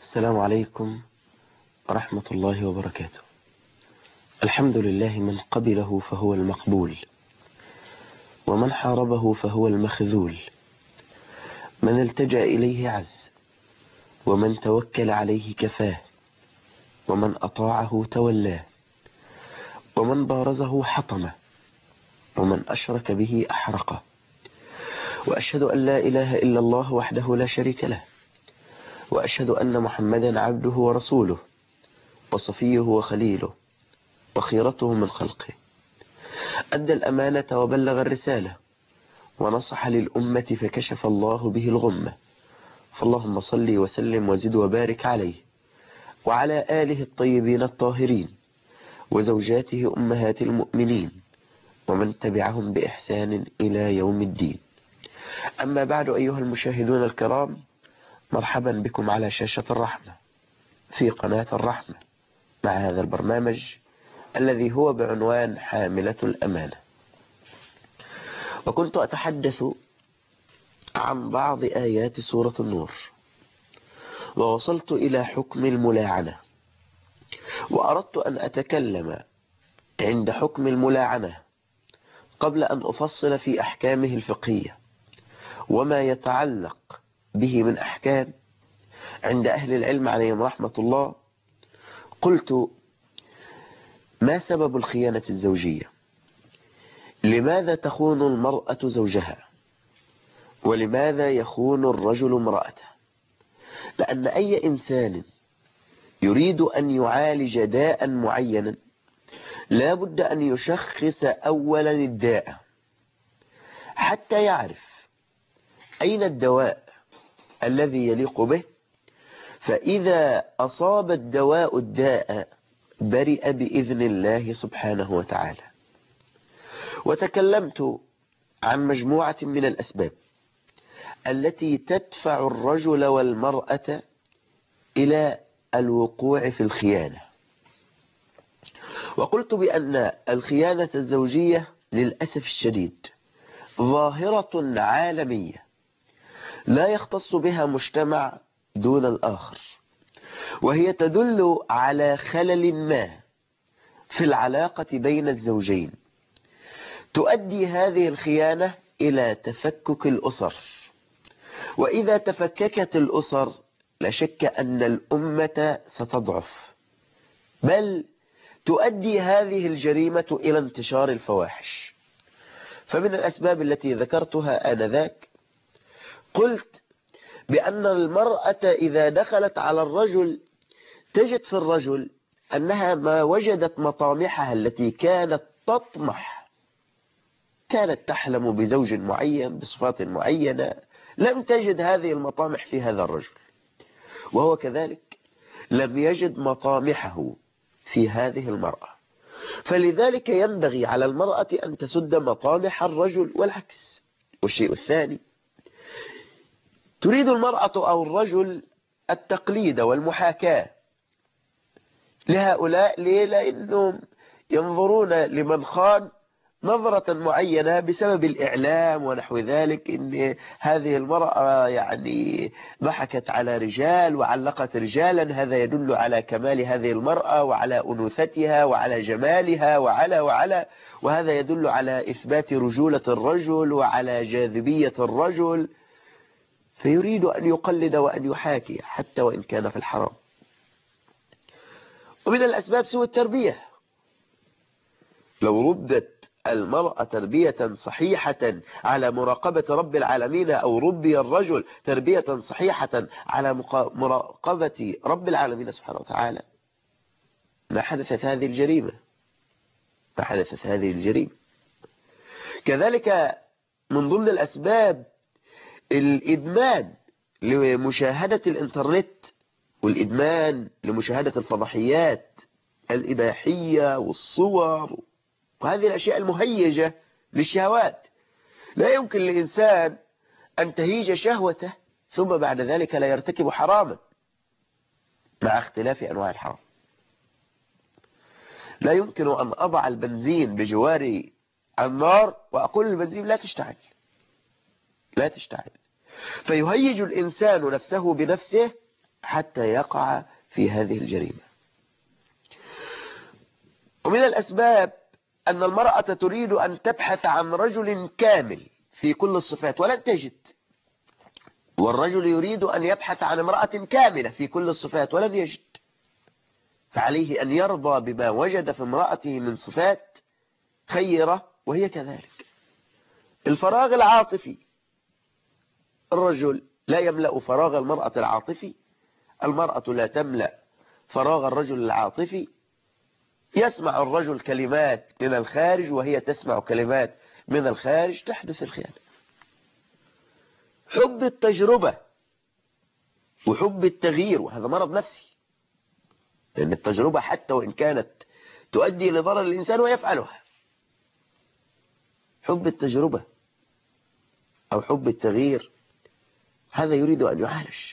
السلام عليكم ورحمة الله وبركاته. الحمد لله من قبله فهو المقبول، ومن حاربه فهو المخذول، من التجأ إليه عز، ومن توكل عليه كفاه، ومن أطاعه تولاه، ومن بارزه حطمه، ومن أشرك به أحرقه. وأشهد أن لا إله إلا الله وحده لا شريك له، وأشهد أن محمدا عبده ورسوله، وصفيه وخليله، وخيرته من خلقه. أدى الأمانة وبلغ الرسالة، ونصح للأمة فكشف الله به الغمة. فاللهم صل وسلم وزد وبارك عليه وعلى آله الطيبين الطاهرين، وزوجاته أمهات المؤمنين، ومن تبعهم بإحسان إلى يوم الدين. أما بعد، أيها المشاهدون الكرام، مرحبا بكم على شاشة الرحمة في قناة الرحمة مع هذا البرنامج الذي هو بعنوان حاملة الأمانة. وكنت أتحدث عن بعض آيات سورة النور، ووصلت إلى حكم الملاعنة، وأردت أن أتكلم عند حكم الملاعنة قبل أن أفصل في أحكامه الفقهية وما يتعلق به من أحكام عند أهل العلم عليهم رحمة الله. قلت: ما سبب الخيانة الزوجية؟ لماذا تخون المرأة زوجها؟ ولماذا يخون الرجل امرأته؟ لأن أي إنسان يريد أن يعالج داء معينا لا بد أن يشخص أولا الداء حتى يعرف أين الدواء الذي يليق به، فإذا أصاب الدواء الداء برئ بإذن الله سبحانه وتعالى. وتكلمت عن مجموعة من الأسباب التي تدفع الرجل والمرأة إلى الوقوع في الخيانة، وقلت بأن الخيانة الزوجية للأسف الشديد ظاهرة عالمية لا يختص بها مجتمع دون الآخر، وهي تدل على خلل ما في العلاقة بين الزوجين. تؤدي هذه الخيانة إلى تفكك الأسر، وإذا تفككت الأسر لا شك أن الأمة ستضعف، بل تؤدي هذه الجريمة إلى انتشار الفواحش. فمن الأسباب التي ذكرتها آنذاك قلت بأن المرأة إذا دخلت على الرجل تجد في الرجل أنها ما وجدت مطامحها التي كانت تطمح، كانت تحلم بزوج معين بصفات معينة، لم تجد هذه المطامح في هذا الرجل، وهو كذلك لم يجد مطامحه في هذه المرأة. فلذلك ينبغي على المرأة أن تسد مطامح الرجل والعكس. والشيء الثاني، تريد المرأة أو الرجل التقليد والمحاكاة لهؤلاء. ليه؟ لأنهم ينظرون لمن خان نظرة معينة بسبب الإعلام ونحو ذلك، إن هذه المرأة يعني ضحكت على رجال وعلقت رجالا، هذا يدل على كمال هذه المرأة وعلى أنوثتها وعلى جمالها وعلى وهذا يدل على إثبات رجولة الرجل وعلى جاذبية الرجل، فيريد أن يقلد وأن يحاكي حتى وإن كان في الحرام. ومن الأسباب سوء التربية. لو ردت المرأة تربية صحيحة على مراقبة رب العالمين، أو ربي الرجل تربية صحيحة على مراقبة رب العالمين سبحانه وتعالى، ما حدثت هذه الجريمة. كذلك من ضمن الأسباب الإدمان لمشاهدة الإنترنت، والإدمان لمشاهدة الفضحيات الإباحية والصور وهذه الأشياء المهيجة للشهوات. لا يمكن للإنسان أن تهيج شهوته ثم بعد ذلك لا يرتكب حراما، مع اختلاف أنواع الحرام. لا يمكن أن أضع البنزين بجوار النار وأقول البنزين لا تشتعل، فيهيج الإنسان نفسه بنفسه حتى يقع في هذه الجريمة. ومن الأسباب أن المرأة تريد أن تبحث عن رجل كامل في كل الصفات ولن تجد، والرجل يريد أن يبحث عن امرأة كاملة في كل الصفات ولن يجد، فعليه أن يرضى بما وجد في امرأته من صفات خيرة وهي كذلك. الفراغ العاطفي، الرجل لا يملأ فراغ المرأة العاطفي، المرأة لا تملأ فراغ الرجل العاطفي. يسمع الرجل كلمات من الخارج وهي تسمع كلمات من الخارج، تحدث الخيانة. حب التجربة وحب التغيير، وهذا مرض نفسي، لأن التجربة حتى وإن كانت تؤدي لضرر الإنسان ويفعلها، حب التجربة أو حب التغيير هذا يريد أن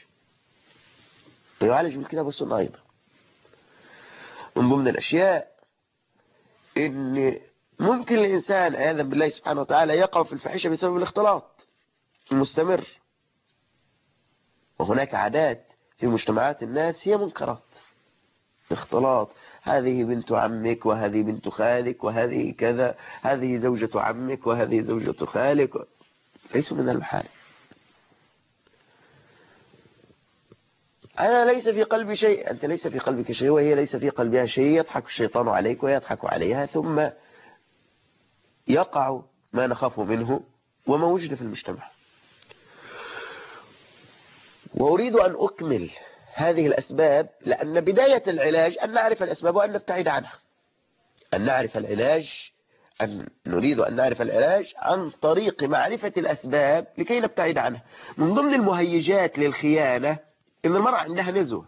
يعالج بالكتاب والسنة. أيضا من ضمن الأشياء إن ممكن الإنسان عياذا بالله سبحانه وتعالى يقع في الفاحشة بسبب الاختلاط المستمر، وهناك عادات في مجتمعات الناس هي منكرات، اختلاط، هذه بنت عمك وهذه بنت خالك وهذه كذا، هذه زوجة عمك وهذه زوجة خالك، ليسوا من المحارم. أنا ليس في قلبي شيء، أنت ليس في قلبك شيء وهي ليس في قلبها شيء، يضحك الشيطان عليك ويضحك عليها، ثم يقع ما نخاف منه وما وجد في المجتمع. وأريد أن أكمل هذه الأسباب، لأن بداية العلاج أن نعرف الأسباب وأن نبتعد عنها. أن نعرف العلاج، نريد أن نعرف العلاج عن طريق معرفة الأسباب لكي نبتعد عنها. من ضمن المهيجات للخيانة إن المرأة عندها نزوة،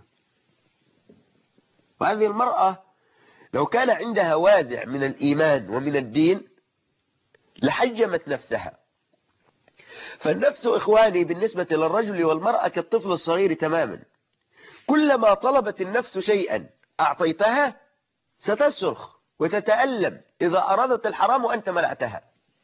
وهذه المرأة لو كان عندها وازع من الإيمان ومن الدين لحجمت نفسها. فالنفس إخواني بالنسبة للرجل والمرأة كالطفل الصغير تماما، كلما طلبت النفس شيئا أعطيتها ستصرخ وتتألم إذا أرادت الحرام وأنت منعتها.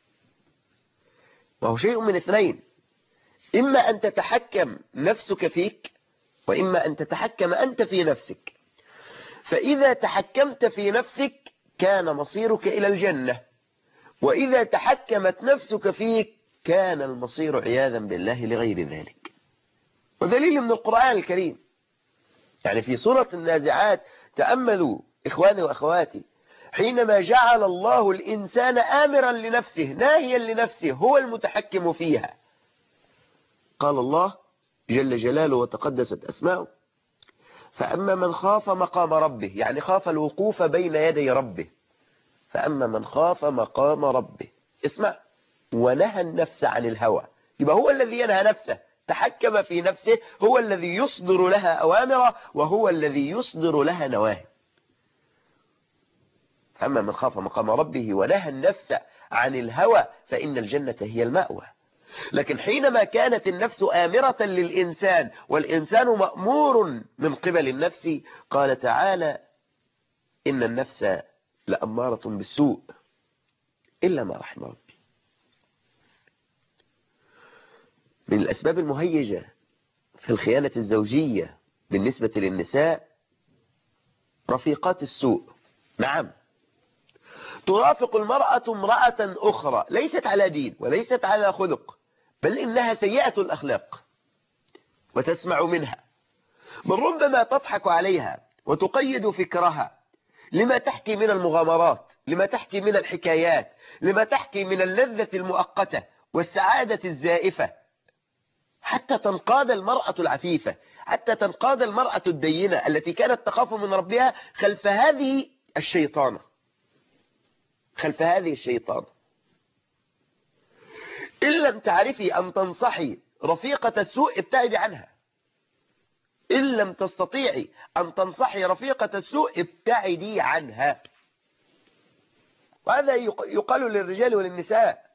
وهو شيء من اثنين، إما أن تتحكم نفسك فيك وإما أن تتحكم أنت في نفسك. فإذا تحكمت في نفسك كان مصيرك إلى الجنة، وإذا تحكمت نفسك فيك كان المصير عياذا بالله لغير ذلك. ودليل من القرآن الكريم، يعني في سورة النازعات، تأملوا إخواني وأخواتي، حينما جعل الله الإنسان آمرا لنفسه ناهيا لنفسه هو المتحكم فيها، قال الله جل جلاله وتقدست أسماؤه: فأما من خاف مقام ربه، يعني خاف الوقوف بين يدي ربه، فأما من خاف مقام ربه، اسمع، ونهى النفس عن الهوى، يبقى هو الذي ينهى نفسه، تحكم في نفسه، هو الذي يصدر لها أوامره وهو الذي يصدر لها نواهي. فأما من خاف مقام ربه ونهى النفس عن الهوى فإن الجنة هي المأوى. لكن حينما كانت النفس آمرة للإنسان والإنسان مأمور من قبل النفس، قال تعالى: إن النفس لأمارة بالسوء إلا ما رحم ربي. من الأسباب المهيجة في الخيانة الزوجية بالنسبة للنساء رفيقات السوء. نعم، ترافق المرأة امرأة أخرى ليست على دين وليست على خلق، بل إنها سيئة الأخلاق، وتسمع منها، بل ربما تضحك عليها وتقيد فكرها لما تحكي من المغامرات، لما تحكي من الحكايات، لما تحكي من اللذة المؤقتة والسعادة الزائفة، حتى تنقاد المرأة العفيفة، حتى تنقاد المرأة الدينة التي كانت تخاف من ربها خلف هذه الشيطانة، خلف هذه الشيطانة. إن لم تعرفي أن تنصحي رفيقة السوء ابتعدي عنها، إن لم تستطيعي أن تنصحي رفيقة السوء ابتعدي عنها. وهذا يقال للرجال وللنساء: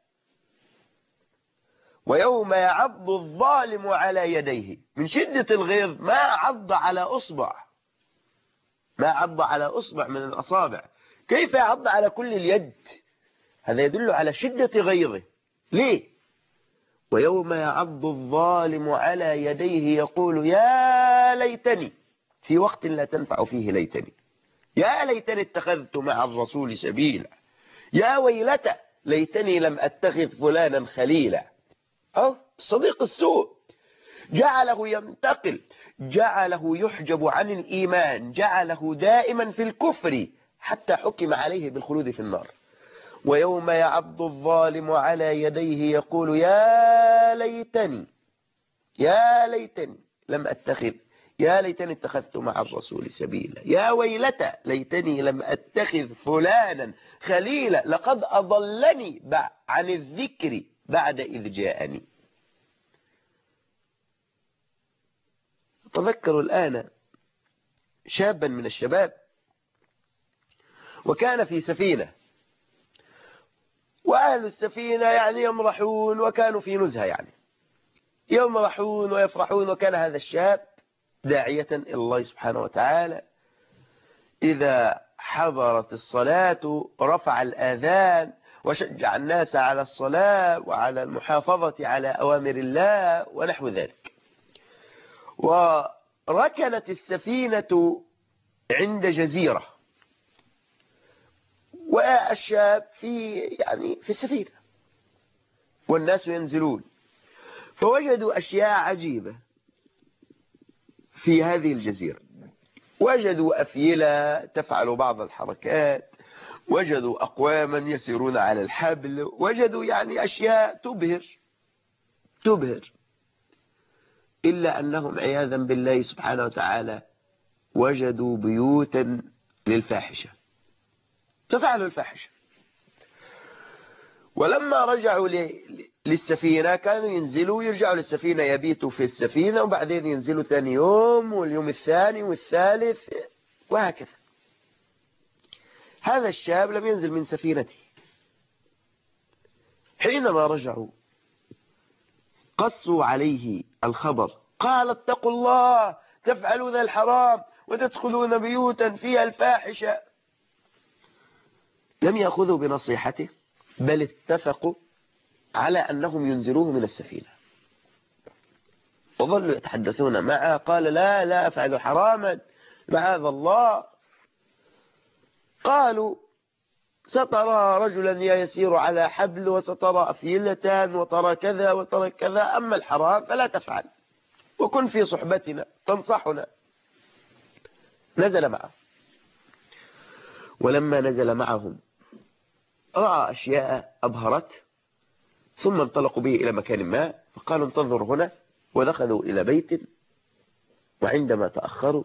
ويوم يعض الظالم على يديه، من شدة الغيظ ما عض على أصبع، ما عض على أصبع من الأصابع، كيف يعض على كل اليد؟ هذا يدل على شدة غيظه. ليه؟ ويوم يعض الظالم على يديه يقول: يا يا ليتني في وقت لا تنفع فيه ليتني، يا ليتني اتخذت مع الرسول سبيلا، يا ويلتى ليتني لم أتخذ فلانا خليلا. أو صديق السوء جعله ينتقل، جعله يحجب عن الإيمان، جعله دائما في الكفر حتى حكم عليه بالخلود في النار. ويوم يعض الظالم على يديه يقول يا ليتني لم أتخذ، يا ليتني اتخذت مع الرسول سبيلا، يا ويلتى ليتني لم أتخذ فلانا خليلا لقد أضلني عن الذكر بعد إذ جاءني. تذكروا الآن شابا من الشباب وكان في سفينة، وأهل السفينة يعني يمرحون، وكانوا في نزهة يعني يمرحون ويفرحون. وكان هذا الشاب داعية إلى الله سبحانه وتعالى، إذا حضرت الصلاة رفع الآذان وشجع الناس على الصلاة وعلى المحافظة على أوامر الله ونحو ذلك. وركنت السفينة عند جزيرة، والشاب في السفينة والناس ينزلون، فوجدوا أشياء عجيبة في هذه الجزيرة. وجدوا أفيلة تفعل بعض الحركات، وجدوا أقواما يسيرون على الحبل، وجدوا أشياء تبهر، إلا أنهم عياذا بالله سبحانه وتعالى وجدوا بيوتا للفاحشة، ففعلوا الفاحشة. ولما رجعوا للسفينة كانوا ينزلوا يرجعوا للسفينة، يبيتوا في السفينة، وبعدين ينزلوا ثاني يوم واليوم الثاني والثالث وهكذا. هذا الشاب لم ينزل من سفينته. حينما رجعوا قصوا عليه الخبر، قال اتقوا الله تفعلون الحرام وتدخلون بيوتا فيها الفاحشة. لم يأخذوا بنصيحته، بل اتفقوا على أنهم ينزلوه من السفينة، وظلوا يتحدثون معه. قال لا أفعل حراما معاذ الله. قالوا سترى رجلا يسير على حبل، وسترى أفيلة، وترى كذا وترى كذا، أما الحرام فلا تفعل، وكن في صحبتنا تنصحنا. نزل معه، ولما نزل معهم رأى أشياء أبهرت، ثم انطلقوا به إلى مكان ما، فقالوا انتظر هنا، ودخلوا إلى بيت. وعندما تأخروا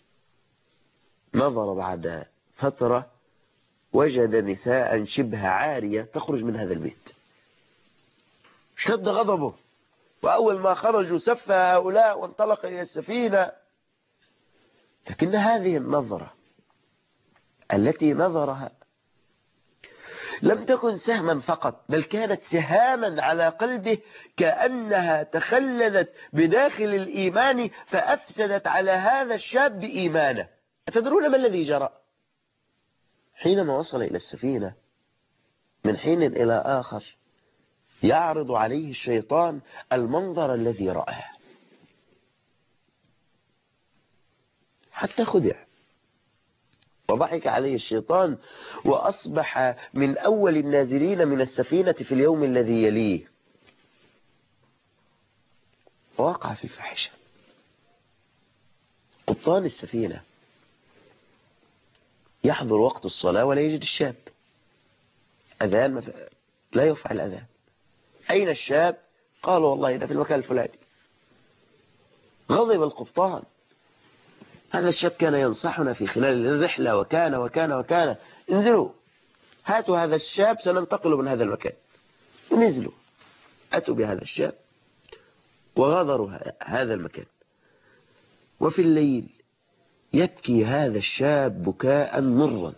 نظر بعد فترة وجد نساء شبه عارية تخرج من هذا البيت. اشتد غضبه، وأول ما خرجوا سف هؤلاء وانطلق إلى السفينة. لكن هذه النظرة التي نظرها لم تكن سهما فقط، بل كانت سهاما على قلبه، كأنها تخلدت بداخل الإيمان فأفسدت على هذا الشاب إيمانه. أتدرون ما الذي جرى؟ حينما وصل إلى السفينة من حين إلى آخر يعرض عليه الشيطان المنظر الذي رآه، حتى خدع وضحك عليه الشيطان، وأصبح من أول النازلين من السفينة في اليوم الذي يليه، ووقع في الفاحشة. قبطان السفينة يحضر وقت الصلاة ولا يجد الشاب، أذان لا يفعل أذان. أين الشاب؟ قالوا والله ده في المكان الفلاني. غضب القبطان، هذا الشاب كان ينصحنا في خلال الرحلة وكان وكان وكان، انزلوا هاتوا هذا الشاب سننتقل من هذا المكان. ونزلوا أتوا بهذا الشاب وغادروا هذا المكان. وفي الليل يبكي هذا الشاب بكاء مرا،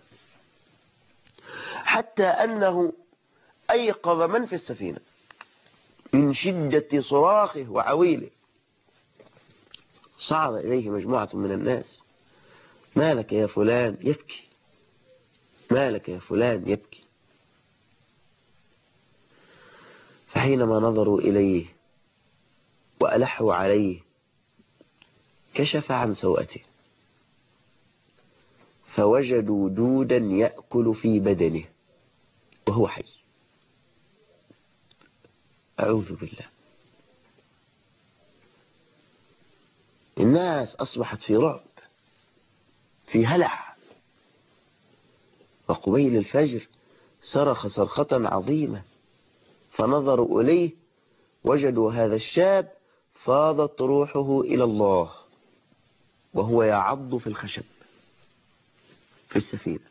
حتى أنه أيقظ من في السفينة من شدة صراخه وعويله. صعد إليه مجموعة من الناس، ما لك يا فلان؟ يبكي. ما لك يا فلان؟ يبكي. فحينما نظروا إليه وألحوا عليه كشف عن سوءته فوجدوا دودا يأكل في بدنه وهو حي. أعوذ بالله. الناس أصبحت في رعب، في هلع. وقبيل الفجر صرخ صرخة عظيمة، فنظروا إليه وجدوا هذا الشاب فاضت روحه إلى الله وهو يعض في الخشب في السفينة.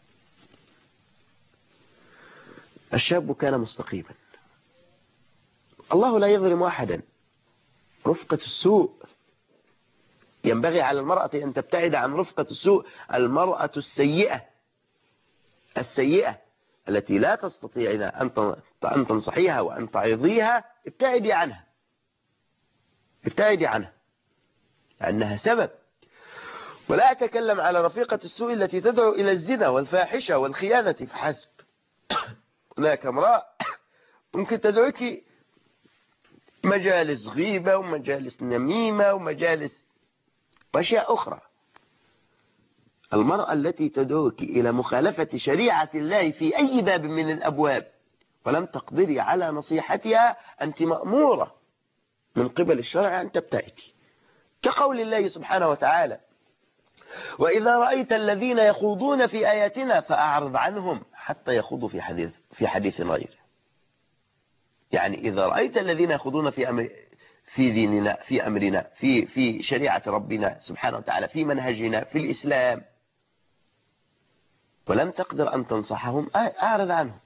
الشاب كان مستقيما. الله لا يظلم أحدا. رفقة السوء، ينبغي على المرأة أن تبتعد عن رفقة السوء. المرأة السيئة التي لا تستطيعين أن تنصحيها وأن تعظيها، ابتعدي عنها، ابتعدي عنها، لأنها سبب. ولا أتكلم على رفيقة السوء التي تدعو إلى الزنا والفاحشة والخيانة فحسب. هناك امرأة ممكن تدعوك مجالس غيبة ومجالس نميمة ومجالس وأشياء أخرى. المرأة التي تدعوك إلى مخالفة شريعة الله في أي باب من الأبواب ولم تقدري على نصيحتها، أنت مأمورة من قبل الشرع أن تبتعدي، كقول الله سبحانه وتعالى: وإذا رأيت الذين يخوضون في آياتنا فأعرض عنهم حتى يخوضوا في حديث غيره. يعني إذا رأيت الذين يخوضون في ديننا، في أمرنا، في شريعة ربنا سبحانه وتعالى، في منهجنا، في الإسلام، ولم تقدر أن تنصحهم، أعرض عنهم،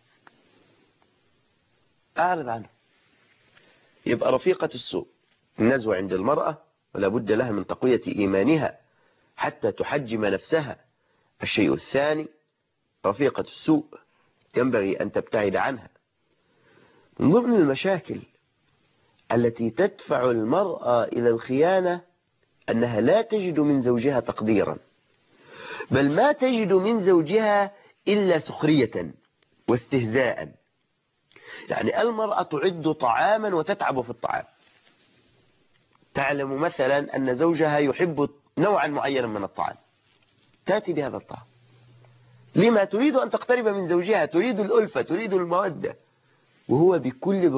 أعرض عنهم. يبقى رفيقة السوء النزوة عند المرأة، ولا بد لها من تقوية إيمانها حتى تحجم نفسها. الشيء الثاني، رفيقة السوء ينبغي أن تبتعد عنها. من ضمن المشاكل التي تدفع المرأة إلى الخيانة أنها لا تجد من زوجها تقديرا، بل ما تجد من زوجها إلا سخرية واستهزاء. يعني المرأة تعد طعاما وتتعب في الطعام. تعلم مثلا أن زوجها يحب نوعا معينا من الطعام، تأتي بهذا الطعام. لما؟ تريد أن تقترب من زوجها، تريد الألفة، تريد المودة، وهو بكل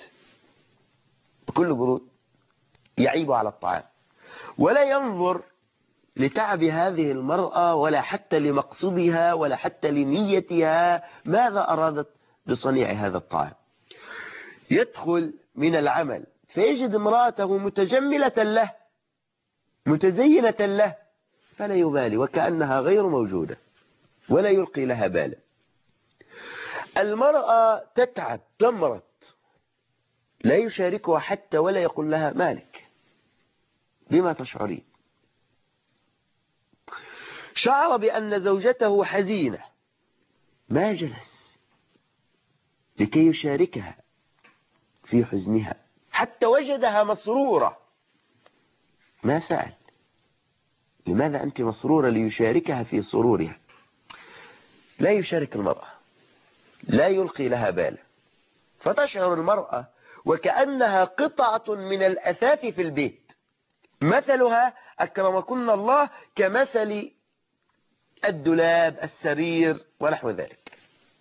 برود يعيب على الطعام، ولا ينظر لتعب هذه المرأة ولا حتى لمقصدها ولا حتى لنيتها، ماذا أرادت بصنيع هذا الطعام. يدخل من العمل فيجد امرأته متجملة له، متزينة له، فلا يبالي وكأنها غير موجودة ولا يلقي لها بالا. المرأة تتعب، تمرض، لا يشاركها حتى ولا يقول لها مالك، بما تشعرين. شعر بأن زوجته حزينة، ما جلس لكي يشاركها في حزنها، حتى وجدها مسرورة، ما سأل لماذا أنت مسرورة ليشاركها في سرورها. لا يشارك المرأة، لا يلقي لها بالا، فتشعر المرأة وكأنها قطعة من الأثاث في البيت. مثلها أكرمكن الله كمثل الدولاب، السرير ونحو ذلك.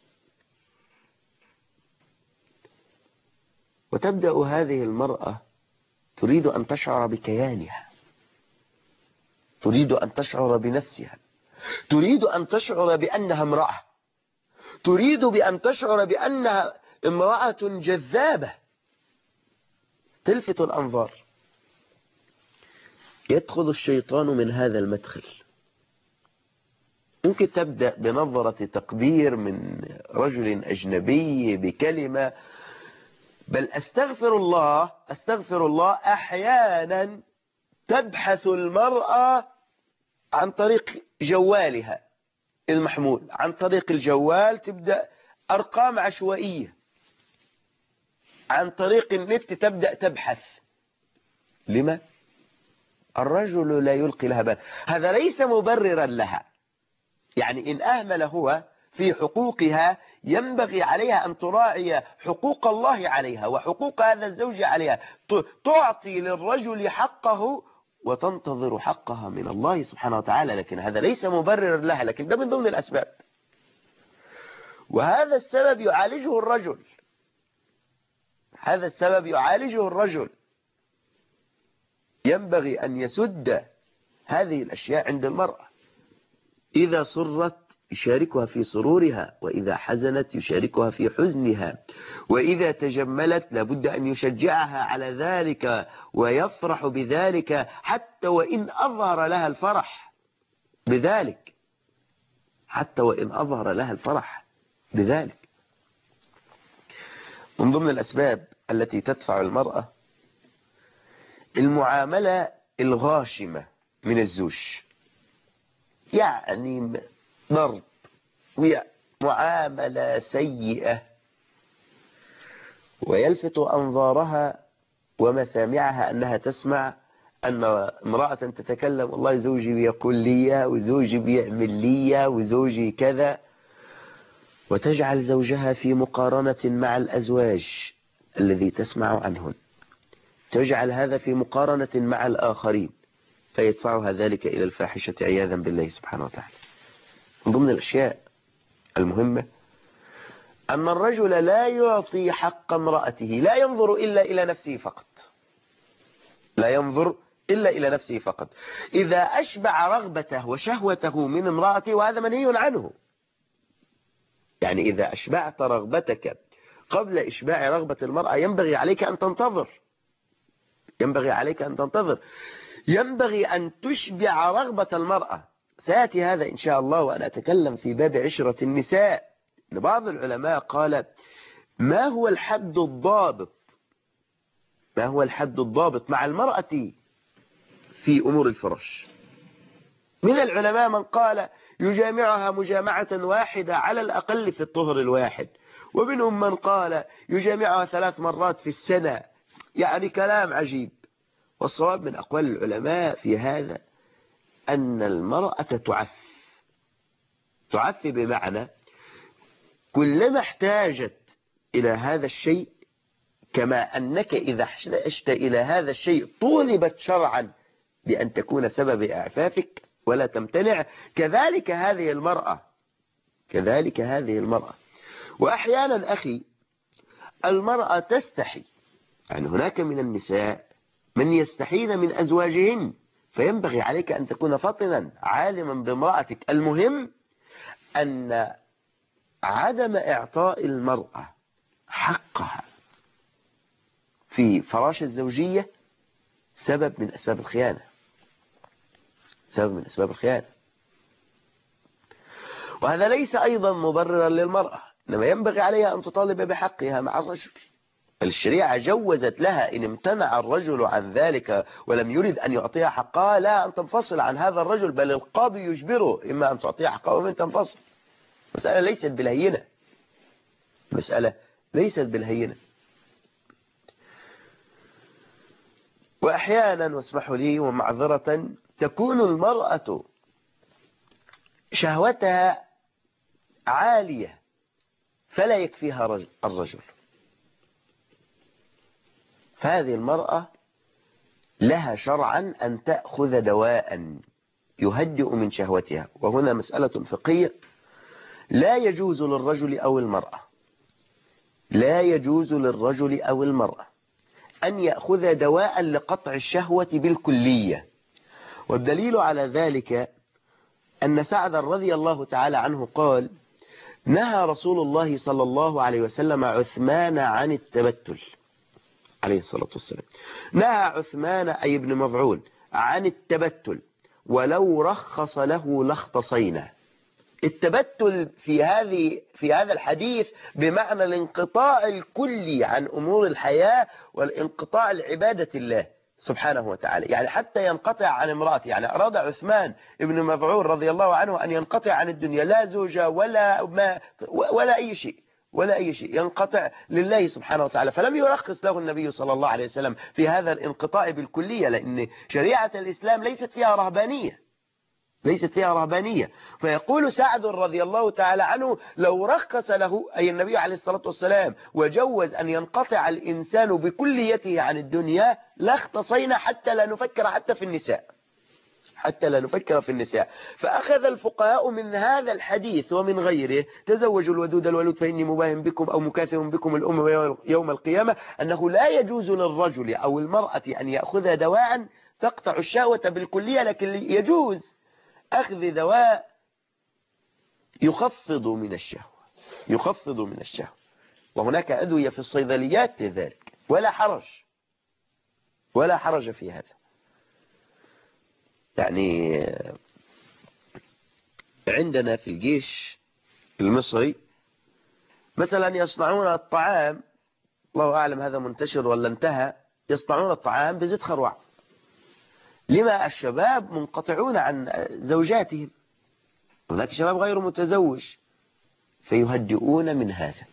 وتبدأ هذه المرأة تريد أن تشعر بكيانها، تريد أن تشعر بنفسها، تريد أن تشعر بأنها امرأة، تريد بأن تشعر بأنها امرأة جذابة تلفت الأنظار. يدخل الشيطان من هذا المدخل. ممكن تبدأ بنظرة تقدير من رجل أجنبي بكلمة، بل أستغفر الله أحيانا تبحث المرأة عن طريق جوالها المحمول، عن طريق الجوال تبدأ أرقام عشوائية، عن طريق النت تبدأ تبحث. لما؟ الرجل لا يلقي لها بال. هذا ليس مبررا لها، يعني إن أهمل هو في حقوقها ينبغي عليها أن تراعي حقوق الله عليها وحقوق هذا الزوج عليها، تعطي للرجل حقه وتنتظر حقها من الله سبحانه وتعالى، لكن هذا ليس مبرر لها، لكن ده من ضمن الأسباب. وهذا السبب يعالجه الرجل، هذا السبب يعالجه الرجل. ينبغي أن يسد هذه الأشياء عند المرأة. إذا صرت يشاركها في سرورها، وإذا حزنت يشاركها في حزنها، وإذا تجملت لابد أن يشجعها على ذلك ويفرح بذلك، حتى وإن أظهر لها الفرح بذلك، حتى وإن أظهر لها الفرح بذلك. من ضمن الأسباب التي تدفع المرأة المعاملة الغاشمة من الزوج، يعني ضرب ومعاملة سيئة، ويلفت أنظارها ومسامعها أنها تسمع أن امرأة تتكلم والله زوجي بيقول لي، وزوجي بيعمل لي، وزوجي كذا، وتجعل زوجها في مقارنة مع الأزواج الذي تسمع عنهم، تجعل هذا في مقارنة مع الآخرين، فيدفعها ذلك إلى الفاحشة عياذا بالله سبحانه وتعالى. من ضمن الأشياء المهمة أن الرجل لا يعطي حق امرأته، لا ينظر إلا إلى نفسه فقط، لا ينظر إلا إلى نفسه فقط. إذا أشبع رغبته وشهوته من امرأته، وهذا منهي عنه، يعني إذا أشبعت رغبتك قبل إشباع رغبة المرأة ينبغي عليك أن تنتظر، ينبغي عليك أن تنتظر، ينبغي أن تشبع رغبة المرأة. سيأتي هذا إن شاء الله وأنا أتكلم في باب عشرة النساء. بعض العلماء قال ما هو الحد الضابط، ما هو الحد الضابط مع المرأة في أمور الفراش؟ من العلماء من قال يجامعها مجامعة واحدة على الأقل في الطهر الواحد، ومنهم من قال يجامعها 3 مرات في السنة، يعني كلام عجيب. والصواب من أقوال العلماء في هذا أن المرأة تعف بمعنى كلما احتاجت إلى هذا الشيء، كما أنك إذا احتجت إلى هذا الشيء طولبت شرعا بأن تكون سبب إعفافك ولا تمتنع، كذلك هذه المرأة، كذلك هذه المرأة. وأحيانا أخي المرأة تستحي، يعني هناك من النساء من يستحين من أزواجهن، فينبغي عليك أن تكون فطنا عالما بامرأتك. المهم أن عدم إعطاء المرأة حقها في فراش الزوجية سبب من أسباب الخيانة، سبب من أسباب الخيانة. وهذا ليس أيضا مبررا للمرأة، إنما ينبغي عليها أن تطالب بحقها مع الرجل. الشريعة جوزت لها إن امتنع الرجل عن ذلك ولم يرد أن يعطيها حقها، لا أن تنفصل عن هذا الرجل، بل القاضي يجبره إما أن تعطيها حقها ومن تنفصل. مسألة ليست بالهينة، مسألة ليست بالهينة. وأحيانا واسمحوا لي ومعذرة تكون المرأة شهوتها عالية فلا يكفيها الرجل، فهذه المرأة لها شرعا أن تأخذ دواء يهدئ من شهوتها. وهنا مسألة فقهية، لا يجوز للرجل أو المرأة، لا يجوز للرجل أو المرأة أن يأخذ دواء لقطع الشهوة بالكلية. والدليل على ذلك أن سعد رضي الله تعالى عنه قال نهى رسول الله صلى الله عليه وسلم عثمان عن التبتل عليه الصلاة والسلام، نهى عثمان أي ابن مظعون عن التبتل ولو رخص له لاختصينا. التبتل في هذا الحديث بمعنى الانقطاع الكلي عن أمور الحياة والانقطاع لعبادة الله سبحانه وتعالى، يعني حتى ينقطع عن امرأته. يعني أراد عثمان ابن مظعون رضي الله عنه أن ينقطع عن الدنيا، لا زوجة ولا أي شيء، ولا أي شيء، ينقطع لله سبحانه وتعالى. فلم يرخص له النبي صلى الله عليه وسلم في هذا الانقطاع بالكلية، لأن شريعة الإسلام ليست فيها رهبانية، ليست فيها رهبانية. فيقول سعد رضي الله تعالى عنه لو رخص له أي النبي عليه الصلاة والسلام وجوز أن ينقطع الإنسان بكليته عن الدنيا لاختصينا حتى لا نفكر حتى في النساء، حتى لا نفكر في النساء. فأخذ الفقهاء من هذا الحديث ومن غيره تزوجوا الودود الولود فإني مباهم بكم أو مكاثر بكم الأمم يوم القيامة أنه لا يجوز للرجل أو المرأة أن يأخذ دواء تقطع الشهوة بالكلية، لكن يجوز أخذ دواء يخفض من الشهوة، يخفض من الشهوة. وهناك أدوية في الصيدليات لذلك، ولا حرج، ولا حرج في هذا. يعني عندنا في الجيش المصري مثلا يصنعون الطعام، الله أعلم هذا منتشر ولا انتهى، يصنعون الطعام بزيت خروع. لما الشباب منقطعون عن زوجاتهم، هناك شباب غير متزوج فيهدئون من هذا،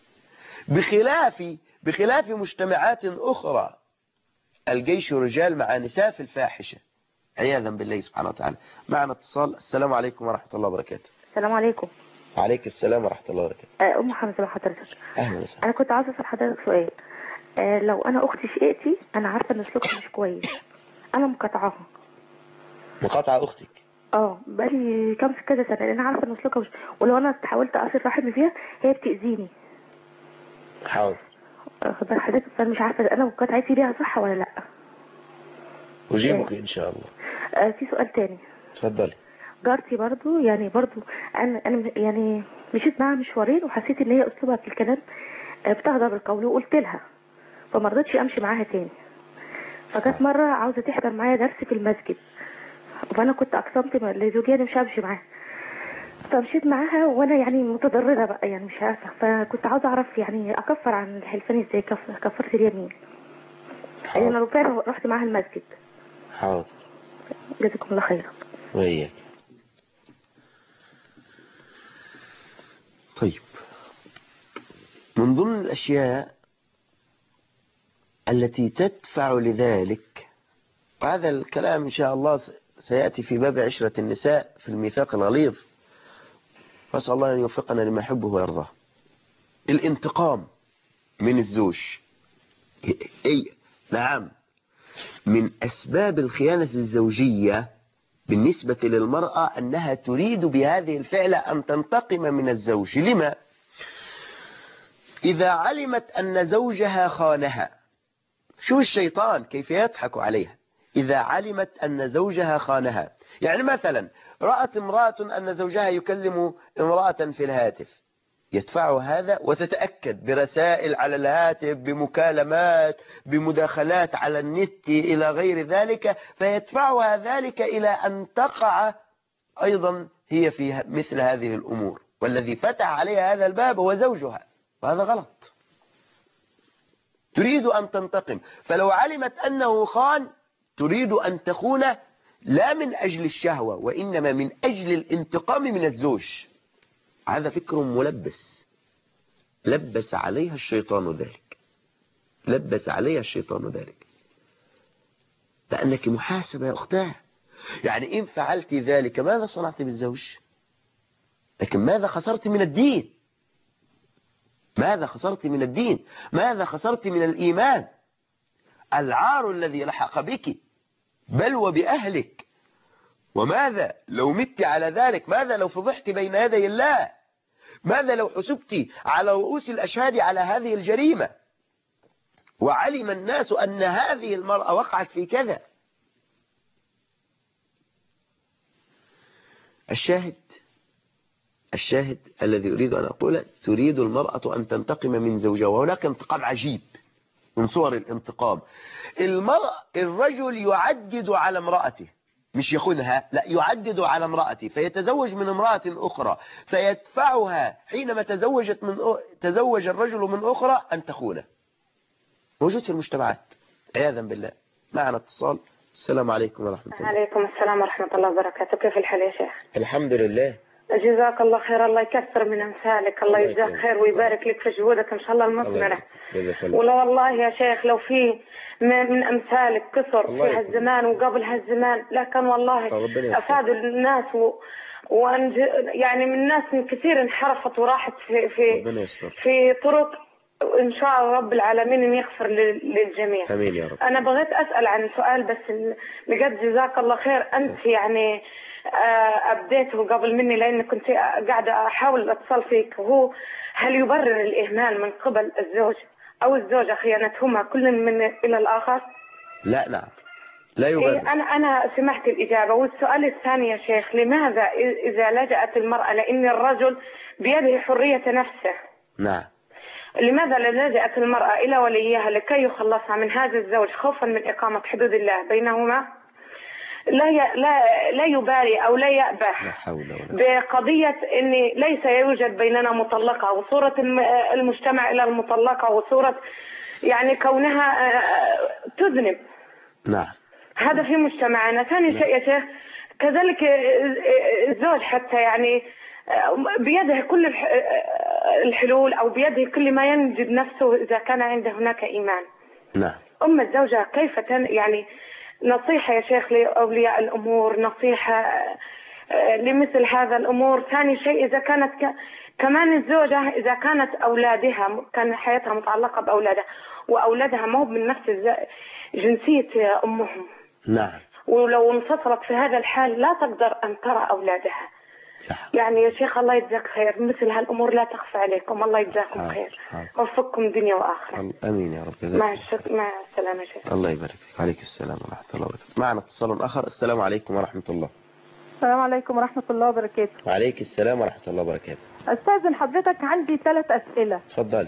بخلاف مجتمعات أخرى الجيش رجال مع نساء في الفاحشة عياذا بالله سبحانه وتعالى. معنا اتصال. السلام عليكم ورحمة الله وبركاته. السلام عليكم. وعليك السلام ورحمة الله وبركاته. أم حمزة حضرتك. أهلا وسهلا. أنا كنت عاوزة أسأل حضرتك سؤال. لو أنا أختي شقتي أنا عارفة إن سلوكها مش كويس، أنا مقاطعاها. مقاطعة أختك؟ بقالي كذا سنة، لأن أنا عارفة إن سلوكها مش، ولو أنا حاولت أصل رحمي فيها هي بتأذيني. حاضر. خبر حضرتك، فأنا مش عارفة أنا مقاطعتي ليها صح ولا لأ. أجيبك إن شاء الله. في سؤال تاني. تفضلي. جارتي برضو أنا يعني مشيت معاها مشوارين وحسيت إن هي أسلوبها في الكلام بتغضب القول، وقلت لها فما رضتش أمشي معاها تاني. فجت مرة عاوزة تحضر معايا درس في المسجد، فأنا كنت أقسمت لزوجي أنا مش همشي معاها، فمشيت معاها وأنا يعني متضررة بقى، يعني مش عارفة. فكنت عاوزة أعرف يعني أكفر عن الحلفان إزاي، كفرت اليمين. يعني أنا فعلا رحت معاها المسجد. حاضر. جزاكم الله خيرا. وإياك. طيب، من ضمن الأشياء التي تدفع لذلك، وهذا الكلام إن شاء الله سيأتي في باب عشرة النساء في الميثاق الغليظ، فأسأل الله أن يوفقنا لما يحبه ويرضاه. الانتقام من الزوج، نعم، من أسباب الخيانة الزوجية بالنسبة للمرأة أنها تريد بهذه الفعلة أن تنتقم من الزوج. لما؟ إذا علمت أن زوجها خانها، شو الشيطان كيف يضحك عليها، إذا علمت أن زوجها خانها، يعني مثلا رأت امرأة أن زوجها يكلم امرأة في الهاتف، يدفع هذا وتتأكد برسائل على الهاتف، بمكالمات، بمداخلات على النت إلى غير ذلك، فيدفعها ذلك إلى أن تقع أيضا هي في مثل هذه الأمور، والذي فتح عليها هذا الباب هو زوجها، وهذا غلط. تريد أن تنتقم، فلو علمت أنه خان تريد أن تخون لا من أجل الشهوة وإنما من أجل الانتقام من الزوج. هذا فكر ملبس، لبس عليها الشيطان ذلك، لبس عليها الشيطان ذلك، لأنك محاسبة يا أختاه. يعني إن فعلت ذلك ماذا صنعت بالزوج؟ لكن ماذا خسرت من الدين؟ ماذا خسرت من الدين؟ ماذا خسرت من الإيمان؟ العار الذي لحق بك بل وبأهلك. وماذا لو مت على ذلك؟ ماذا لو فضحت بين يدي الله؟ ماذا لو حسبت على رؤوس الأشهاد على هذه الجريمة وعلم الناس أن هذه المرأة وقعت في كذا؟ الشاهد الذي أريد أن أقوله، تريد المرأة أن تنتقم من زوجها، وهناك انتقام عجيب من صور الانتقام. الرجل يعدد على امرأته، مش يخونها، لا، يعدد على امرأته، فيتزوج من امرأة أخرى، فيدفعها حينما تزوج الرجل من أخرى أن تخونه. موجود في المجتمعات عياذا بالله. معنا اتصال. السلام عليكم ورحمة الله. عليكم السلام ورحمة الله وبركاته. كيف الحال يا شيخ؟ الحمد لله. جزاك الله خير، الله يكثر من امثالك، الله يجزاك خير ويبارك لك في جهودك ان شاء الله المثمره. ولا والله يا شيخ لو في من امثالك كثر في هالزمان وقبل هالزمان، لكن والله افادوا الناس يعني من ناس كثير انحرفت وراحت في طرق. ان شاء الله رب العالمين ان يغفر للجميع. امين يا رب. انا بغيت اسال عن سؤال بس بجد جزاك الله خير، انت يعني أبديته قبل مني لأن كنت قاعدة أحاول أتصل فيك، وهو هل يبرر الإهمال من قبل الزوج أو الزوجة خيانتهما كل من إلى الآخر؟ لا لا يبرر. أنا سمعت الإجابة. والسؤال الثاني يا شيخ، لماذا إذا لجأت المرأة لأن الرجل بيده حرية نفسه، نعم، لماذا لجأت المرأة إلى وليها لكي يخلصها من هذا الزوج خوفا من إقامة حدود الله بينهما؟ لا يبالي أو لا يأبه بقضية أن ليس يوجد بيننا مطلقة، وصورة المجتمع إلى المطلقة، وصورة يعني كونها تذنب. نعم، هذا في مجتمعنا. ثاني شيء يا شيخ، كذلك الزوج حتى يعني بيده كل الحلول أو بيده كل ما ينجد نفسه إذا كان عنده هناك إيمان. نعم. الزوجة كيف يعني نصيحة يا شيخ لأولياء الأمور، نصيحة لمثل هذا الأمور. ثاني شيء إذا كانت كمان الزوجة إذا كانت أولادها كان حياتها متعلقة بأولادها وأولادها ما هو من نفس جنسية أمهم، نعم، ولو انفصلت في هذا الحال لا تقدر أن ترى أولادها. يعني يا شيخ الله يجزاك خير، مثل هالأمور لا تخفى عليكم، الله يجزاكم خير وفقكم دنيا وآخرة. أمين يا رب. مع السلامة يا شيخ. الله يبارك فيك. عليك السلام ورحمة الله وبركاته. معنا اتصال آخر. السلام عليكم ورحمة الله. السلام عليكم ورحمة الله وبركاته. وعليك السلام ورحمة الله وبركاته. أستاذن حضرتك عندي 3 أسئلة. اتفضلي.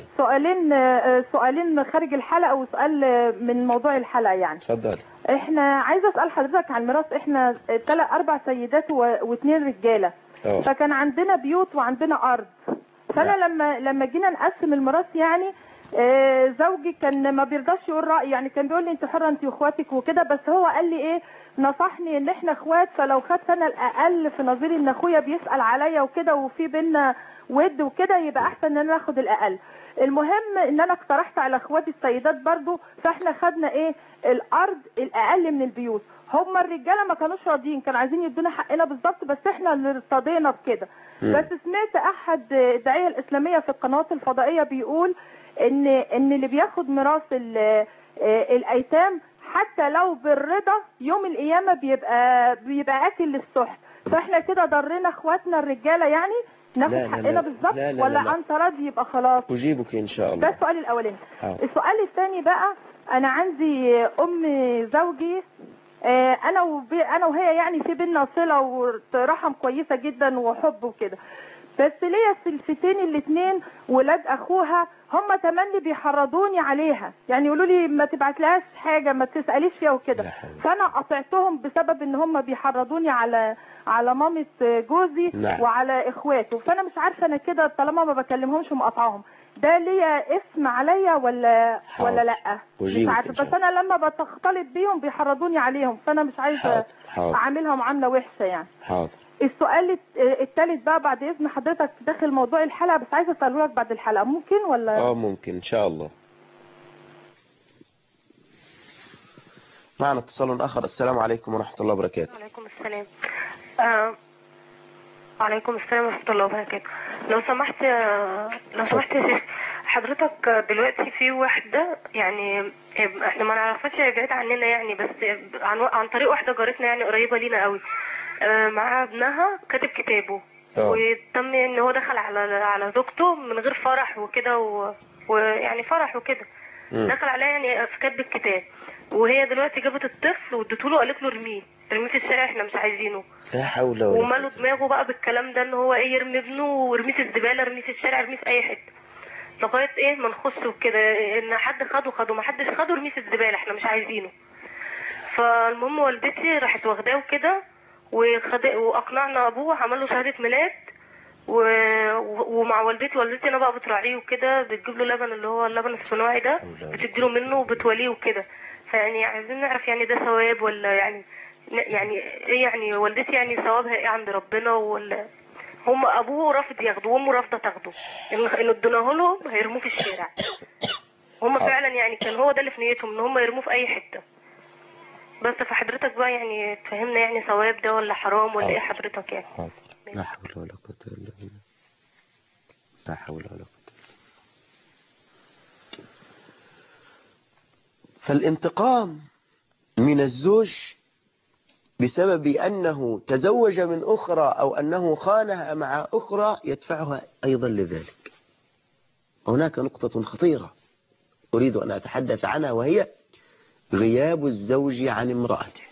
سؤالين خارج الحلقة وسؤال من موضوع الحلقة يعني. اتفضلي. احنا عايزة أسأل حضرتك عن الميراث. احنا 4 سيدات و2 رجالة. فكان عندنا بيوت وعندنا أرض. فأنا لما جينا نقسم الميراث يعني زوجي كان ما بيرضاش يقول رأي، يعني كان بيقول لي انت حرة انت واخواتك وكده، بس هو قال لي ايه، نصحني ان احنا اخوات، فلو خدت انا الاقل في نظري ان اخويا بيسأل عليا وكده وفي بينا ود وكده يبقى احسن ان انا اخد الاقل. المهم ان انا اقترحت على اخواتي السيدات برضو، فاحنا خدنا ايه الارض الاقل من البيوت. هم الرجاله ما كانوش راضيين، كانوا عايزين يدونا حقنا بالظبط، بس احنا اللي ارتضينا بكده. بس سمعت احد الداعيه الاسلاميه في القنوات الفضائيه بيقول ان اللي بياخد ميراث الايتام حتى لو بالرضا يوم القيامه بيبقى اكل للسحت. فاحنا كده ضرنا اخواتنا الرجاله يعني ناخد حقنا بالظبط، ولا انت راضي يبقى خلاص؟ اجيبك ان شاء الله. ده السؤال الاولاني. السؤال الثاني بقى، انا عندي ام زوجي، انا وهي يعني في بينا صله ورحم كويسه جدا وحب وكده، بس ليا سلفتين الاثنين ولاد اخوها هم تملي بيحرضوني عليها، يعني يقولوا لي ما تبعتلهاش حاجه ما تساليش فيها وكده. فانا قطعتهم بسبب ان هم بيحرضوني على مامة جوزي وعلى اخواته. فانا مش عارفه انا كده طالما ما بكلمهمش ومقاطعهم ده ليا اسم عليا ولا لا، مش عارفه. بس انا لما بختلط بيهم بيحرضوني عليهم، فانا مش عايزه اعاملها معامله وحشه يعني. حاضر. السؤال الثالث بقى بعد اذن حضرتك داخل موضوع الحلقه، بس عايزه اساله لك بعد الحلقه، ممكن ولا؟ ممكن ان شاء الله. معنا اتصال اخر. السلام عليكم ورحمه الله وبركاته. وعليكم السلام. وعليكم السلام ورحمه الله وبركاته. لو سمحت يا شيخ، حضرتك دلوقتي في واحده يعني احنا ما نعرفهاش، هي بعيد عننا يعني، بس عن طريق واحده جارتنا يعني قريبه لينا قوي، مع ابنها كاتب كتابه، وتم ان هو دخل على زوجته من غير فرح وكده ويعني فرح وكده، دخل عليها يعني في كتب الكتاب، وهي دلوقتي جابت الطفل وادته له، قالت له ارميه في الشارع، احنا مش عايزينه. لا حول ولا قوه. وماله دماغه بقى بالكلام ده ان هو ايه، يرمي ابنه ويرميه في الزباله، يرميه في الشارع، يرميه في اي حته، لغايه ايه ما نخصه وكده، ان حد خده ما حدش خده، ارميه في الزباله، احنا مش عايزينه. فالمهم والدتي راحت واخداه وكده واقنعنا ابوه، عمل له شهاده ميلاد، ومع والدتي انا بقى بتراعيه وكده، بتجيب له لبن اللي هو اللبن الصناعي ده، بتديله منه وبتوليه وكده. فيعني عايزين نعرف يعني ده ثواب ولا يعني ايه، يعني والدتي يعني ثوابها ايه عند ربنا، ولا هم ابوه رافض ياخده وامه رافضه تاخده، ان اديناه لهم هيرموه في الشارع. هم فعلا يعني كان هو ده اللي في نيتهم، ان هم يرموه في اي حته. بس فحضرتك بقى يعني تفهمنا يعني ثواب ده ولا حرام ولا ايه حضرتك يعني؟ حاضر. لا حول ولا قوة الا بالله. لا حول ولا قوة. فالانتقام من الزوج بسبب أنه تزوج من أخرى أو أنه خانها مع أخرى يدفعها أيضا لذلك. هناك نقطة خطيرة أريد أن أتحدث عنها، وهي غياب الزوج عن امرأته.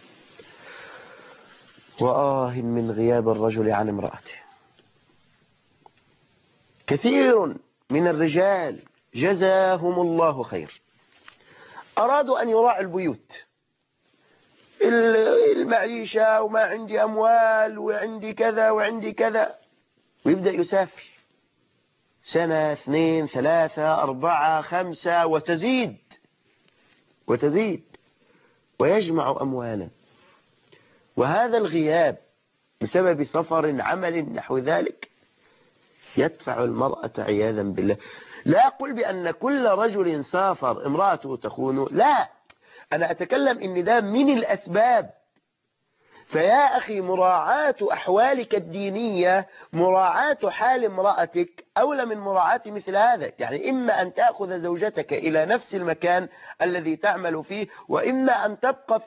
وآه من غياب الرجل عن امرأته. كثير من الرجال جزاهم الله خير أرادوا أن يراعوا البيوت، المعيشة، وما عندي أموال وعندي كذا وعندي كذا، ويبدأ يسافر 1 2 3 4 5 وتزيد ويجمع أموالا. وهذا الغياب بسبب سفر عمل نحو ذلك يدفع المرأة عياذا بالله. لا أقول بأن كل رجل سافر امرأته تخونه، لا، أنا أتكلم إن ده من الأسباب. فيا أخي مراعاة أحوالك الدينية، مراعاة حال امرأتك أولى من مراعاة مثل هذا. يعني إما أن تأخذ زوجتك إلى نفس المكان الذي تعمل فيه، وإما أن تبقى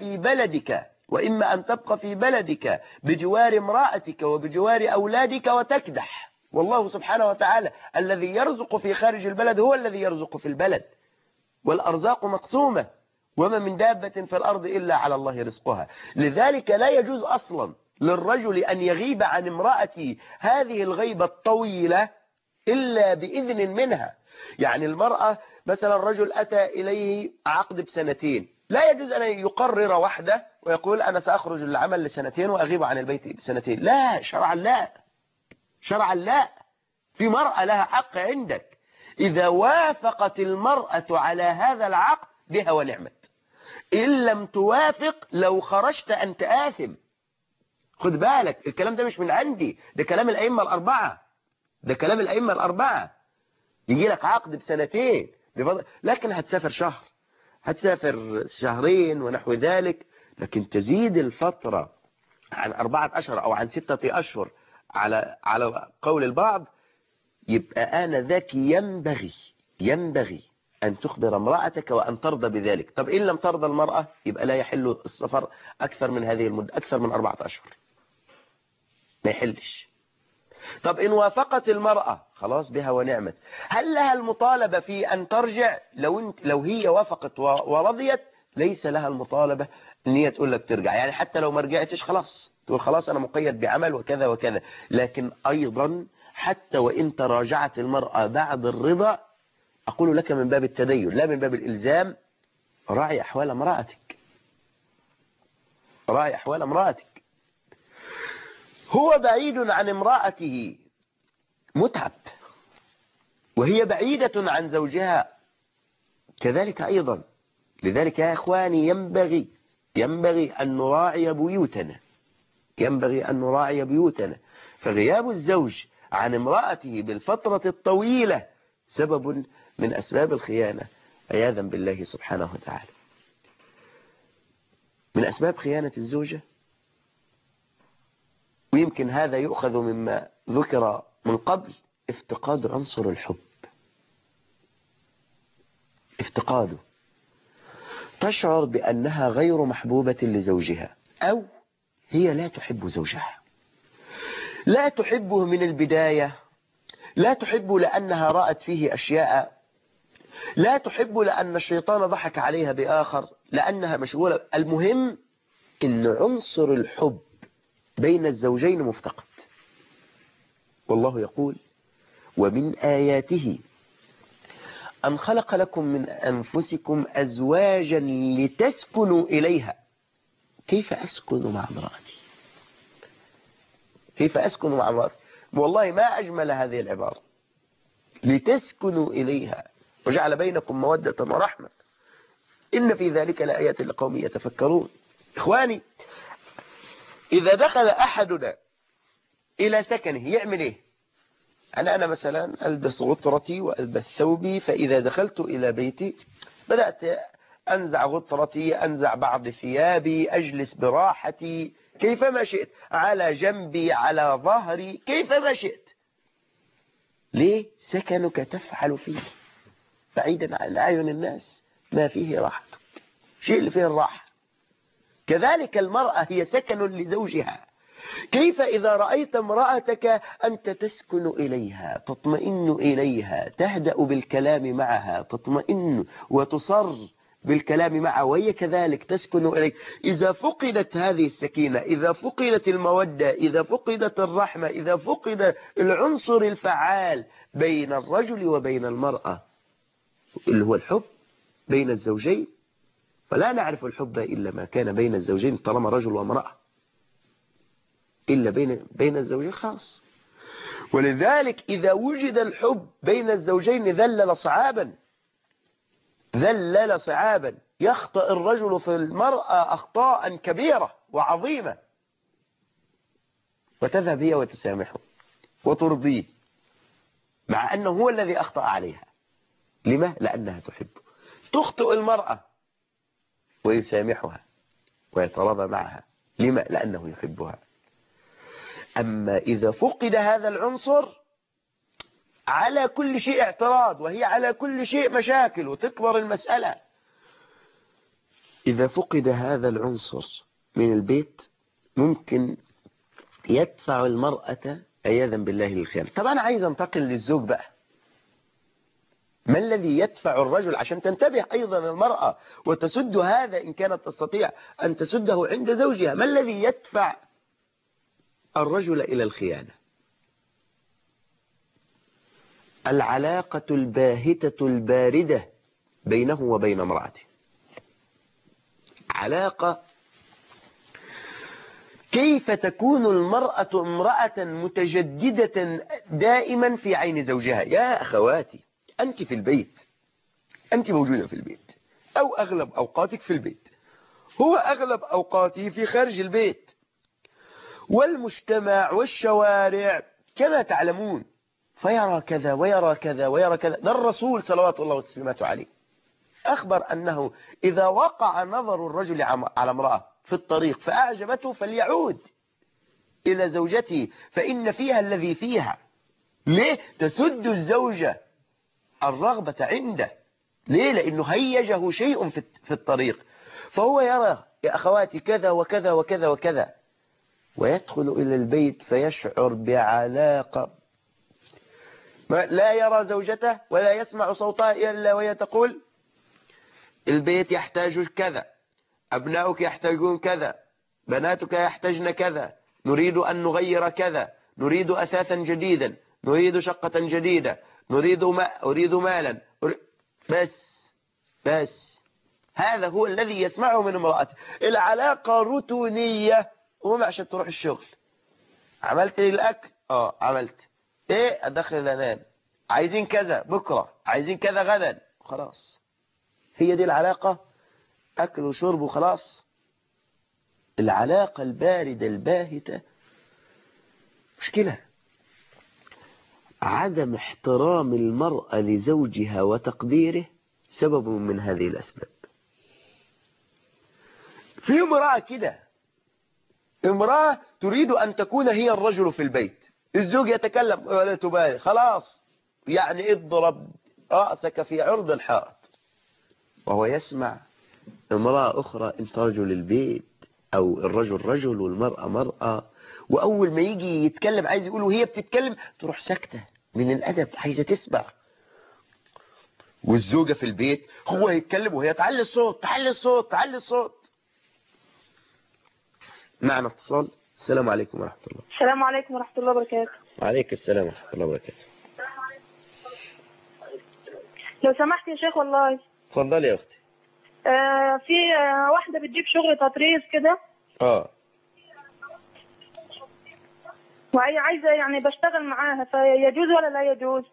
في بلدك بجوار امرأتك وبجوار أولادك وتكدح. والله سبحانه وتعالى الذي يرزق في خارج البلد هو الذي يرزق في البلد، والأرزاق مقسومة، وما من دابة في الأرض إلا على الله رزقها. لذلك لا يجوز أصلا للرجل أن يغيب عن امرأته هذه الغيبة الطويلة إلا بإذن منها. يعني المرأة مثلا الرجل أتى إليه عقد ب2 لا يجوز أن يقرر وحده ويقول أنا سأخرج للعمل ل2 وأغيب عن البيت ب2. لا، شرعا لا. في مرأة لها حق عندك، إذا وافقت المرأة على هذا العقد بها ونعمت. إن لم توافق لو خرجت أنت آثم. خد بالك، الكلام ده مش من عندي، ده كلام الأئمة الأربعة. يجي لك عقد ب2 لكن هتسافر شهر، هتسافر 2 ونحو ذلك، لكن تزيد الفترة عن 4 أشهر أو عن 6 أشهر على قول البعض، يبقى آنذاك ينبغي أن تخبر امرأتك وأن ترضى بذلك. طب إن لم ترضى المرأة يبقى لا يحل السفر أكثر من هذه المدة، أكثر من 4 أشهر ما يحلش. طب إن وافقت المرأة خلاص بها ونعمت. هل لها المطالبة في أن ترجع؟ لو هي وافقت ورضيت ليس لها المطالبة ان هي تقول لك ترجع. يعني حتى لو ما رجعتش خلاص تقول خلاص أنا مقيد بعمل وكذا وكذا. لكن أيضا حتى وإن تراجعت المرأة بعد الرضا، أقول لك من باب التدين لا من باب الإلزام، راعي أحوال امرأتك. هو بعيد عن امرأته متعب، وهي بعيدة عن زوجها كذلك أيضا. لذلك يا إخواني ينبغي أن نراعي بيوتنا. فغياب الزوج عن امرأته بالفترة الطويلة سبب من أسباب الخيانة عياذا بالله سبحانه وتعالى. من أسباب خيانة الزوجة، ويمكن هذا يؤخذ مما ذكر من قبل، افتقاد عنصر الحب. افتقاده، تشعر بأنها غير محبوبة لزوجها، أو هي لا تحب زوجها، لا تحبه من البداية، لا تحب لأنها رأت فيه أشياء، لا تحب لأن الشيطان ضحك عليها بآخر، لأنها مشغولة. المهم إن عنصر الحب بين الزوجين مفتقد. والله يقول ومن آياته أن خلق لكم من أنفسكم أزواجا لتسكنوا إليها. كيف أسكن مع امرأتي؟ والله ما أجمل هذه العبارة، لتسكنوا إليها وجعل بينكم مودة ورحمة إن في ذلك لآيات لقوم يتفكرون. إخواني، إذا دخل أحدنا إلى سكنه يعمل إيه؟ أنا مثلا ألبس غطرتي وألبس ثوبي، فإذا دخلت إلى بيتي بدأت أنزع غطرتي، أنزع بعض ثيابي، أجلس براحتي كيفما شئت، على جنبي، على ظهري، كيفما شئت. ليه؟ سكنك تفعل فيه بعيدا عن أعين الناس ما فيه راحتك، شيء اللي فيه الراحة. كذلك المرأة هي سكن لزوجها. كيف إذا رأيت امرأتك أنت تسكن إليها، تطمئن إليها، تهدأ بالكلام معها، تطمئن وتصر بالكلام معها، وهي كذلك تسكن إليك. إذا فقدت هذه السكينة، إذا فقدت المودة، إذا فقدت الرحمة، إذا فقد العنصر الفعال بين الرجل وبين المرأة اللي هو الحب بين الزوجين، فلا نعرف الحب إلا ما كان بين الزوجين طالما رجل وامرأة، إلا بين الزوجين خاص. ولذلك إذا وجد الحب بين الزوجين ذلل صعابا يخطئ الرجل في المرأة أخطاء كبيرة وعظيمة، وتذهب هي وتسامحه وترضيه مع أنه هو الذي أخطأ عليها. لما؟ لأنها تحبه. تخطئ المرأة ويسامحها ويتراضى معها. لما؟ لأنه يحبها. أما إذا فقد هذا العنصر على كل شيء اعتراض، وهي على كل شيء مشاكل، وتكبر المسألة. إذا فقد هذا العنصر من البيت ممكن يدفع المرأة عياذا بالله للخيانة. طب أنا عايز أنتقل للزوج بقى. ما الذي يدفع الرجل عشان تنتبه أيضا المرأة وتسد هذا إن كانت تستطيع أن تسده عند زوجها؟ ما الذي يدفع الرجل إلى الخيانة؟ العلاقة الباهتة الباردة بينه وبين امرأته. علاقة كيف تكون المرأة امرأة متجددة دائما في عين زوجها. يا أخواتي، أنت في البيت، أنت موجودة في البيت، أو أغلب أوقاتك في البيت، هو أغلب أوقاته في خارج البيت، والمجتمع والشوارع كما تعلمون، فيرى كذا ويرى كذا ويرى كذا. ده الرسول صلوات الله وتسليماته عليه أخبر أنه إذا وقع نظر الرجل على امرأة في الطريق فأعجبته فليعود إلى زوجته فإن فيها الذي فيها. ليه؟ تسد الزوجة الرغبة عنده. ليه؟ لأنه هيجه شيء في الطريق، فهو يرى يا أخواتي كذا وكذا وكذا وكذا، ويدخل إلى البيت فيشعر بعلاقة، لا يرى زوجته ولا يسمع صوتها إلا وهي تقول البيت يحتاج كذا، أبناؤك يحتاجون كذا، بناتك يحتاجن كذا، نريد أن نغير كذا، نريد أثاثا جديدا، نريد شقة جديدة، أريد مالا. بس هذا هو الذي يسمعه من امرأته. العلاقة روتينية. قوم عشان تروح الشغل، عملت لي الأكل؟ عملت. ايه؟ أدخل أنام. عايزين كذا بكرة، عايزين كذا غدا. خلاص، هي دي العلاقة، أكل وشرب وخلاص. العلاقة الباردة الباهتة مشكلة. عدم احترام المرأة لزوجها وتقديره سبب من هذه الأسباب. في امرأة كده، امرأة تريد أن تكون هي الرجل في البيت، الزوج يتكلم ولا تبالي، خلاص يعني اضرب رأسك في عرض الحائط، وهو يسمع امرأة أخرى انت رجل البيت، أو الرجل رجل والمرأة مرأة، وأول ما يجي يتكلم عايز يقول وهي بتتكلم تروح ساكتة من الأدب، عايزة تسمع. والزوجة في البيت هو يتكلم وهي تعلي الصوت تعلي الصوت تعلي الصوت. معنا اتصال. السلام عليكم ورحمة الله. السلام عليكم ورحمة الله وبركاته. وعليك السلام ورحمة الله وبركاته. لو سمحت يا شيخ والله. اتفضلي يا أختي. في واحدة بتجيب شغل تطريز كده. وهي عايزة يعني بشتغل معاها، فيجوز ولا لا يجوز؟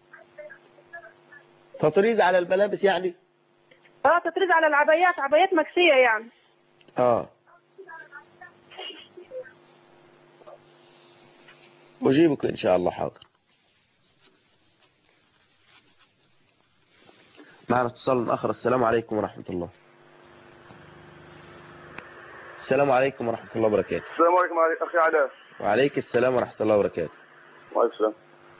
تطريز على الملابس يعني؟ تطريز على العبايات، عبايات مكسية يعني. أجيبك إن شاء الله. حاضر. معنا اتصال آخر. السلام عليكم ورحمة الله. السلام عليكم ورحمة الله وبركاته. السلام عليكم أخي علاء. وعليك السلام ورحمة الله وبركاته. وعليكم السلام.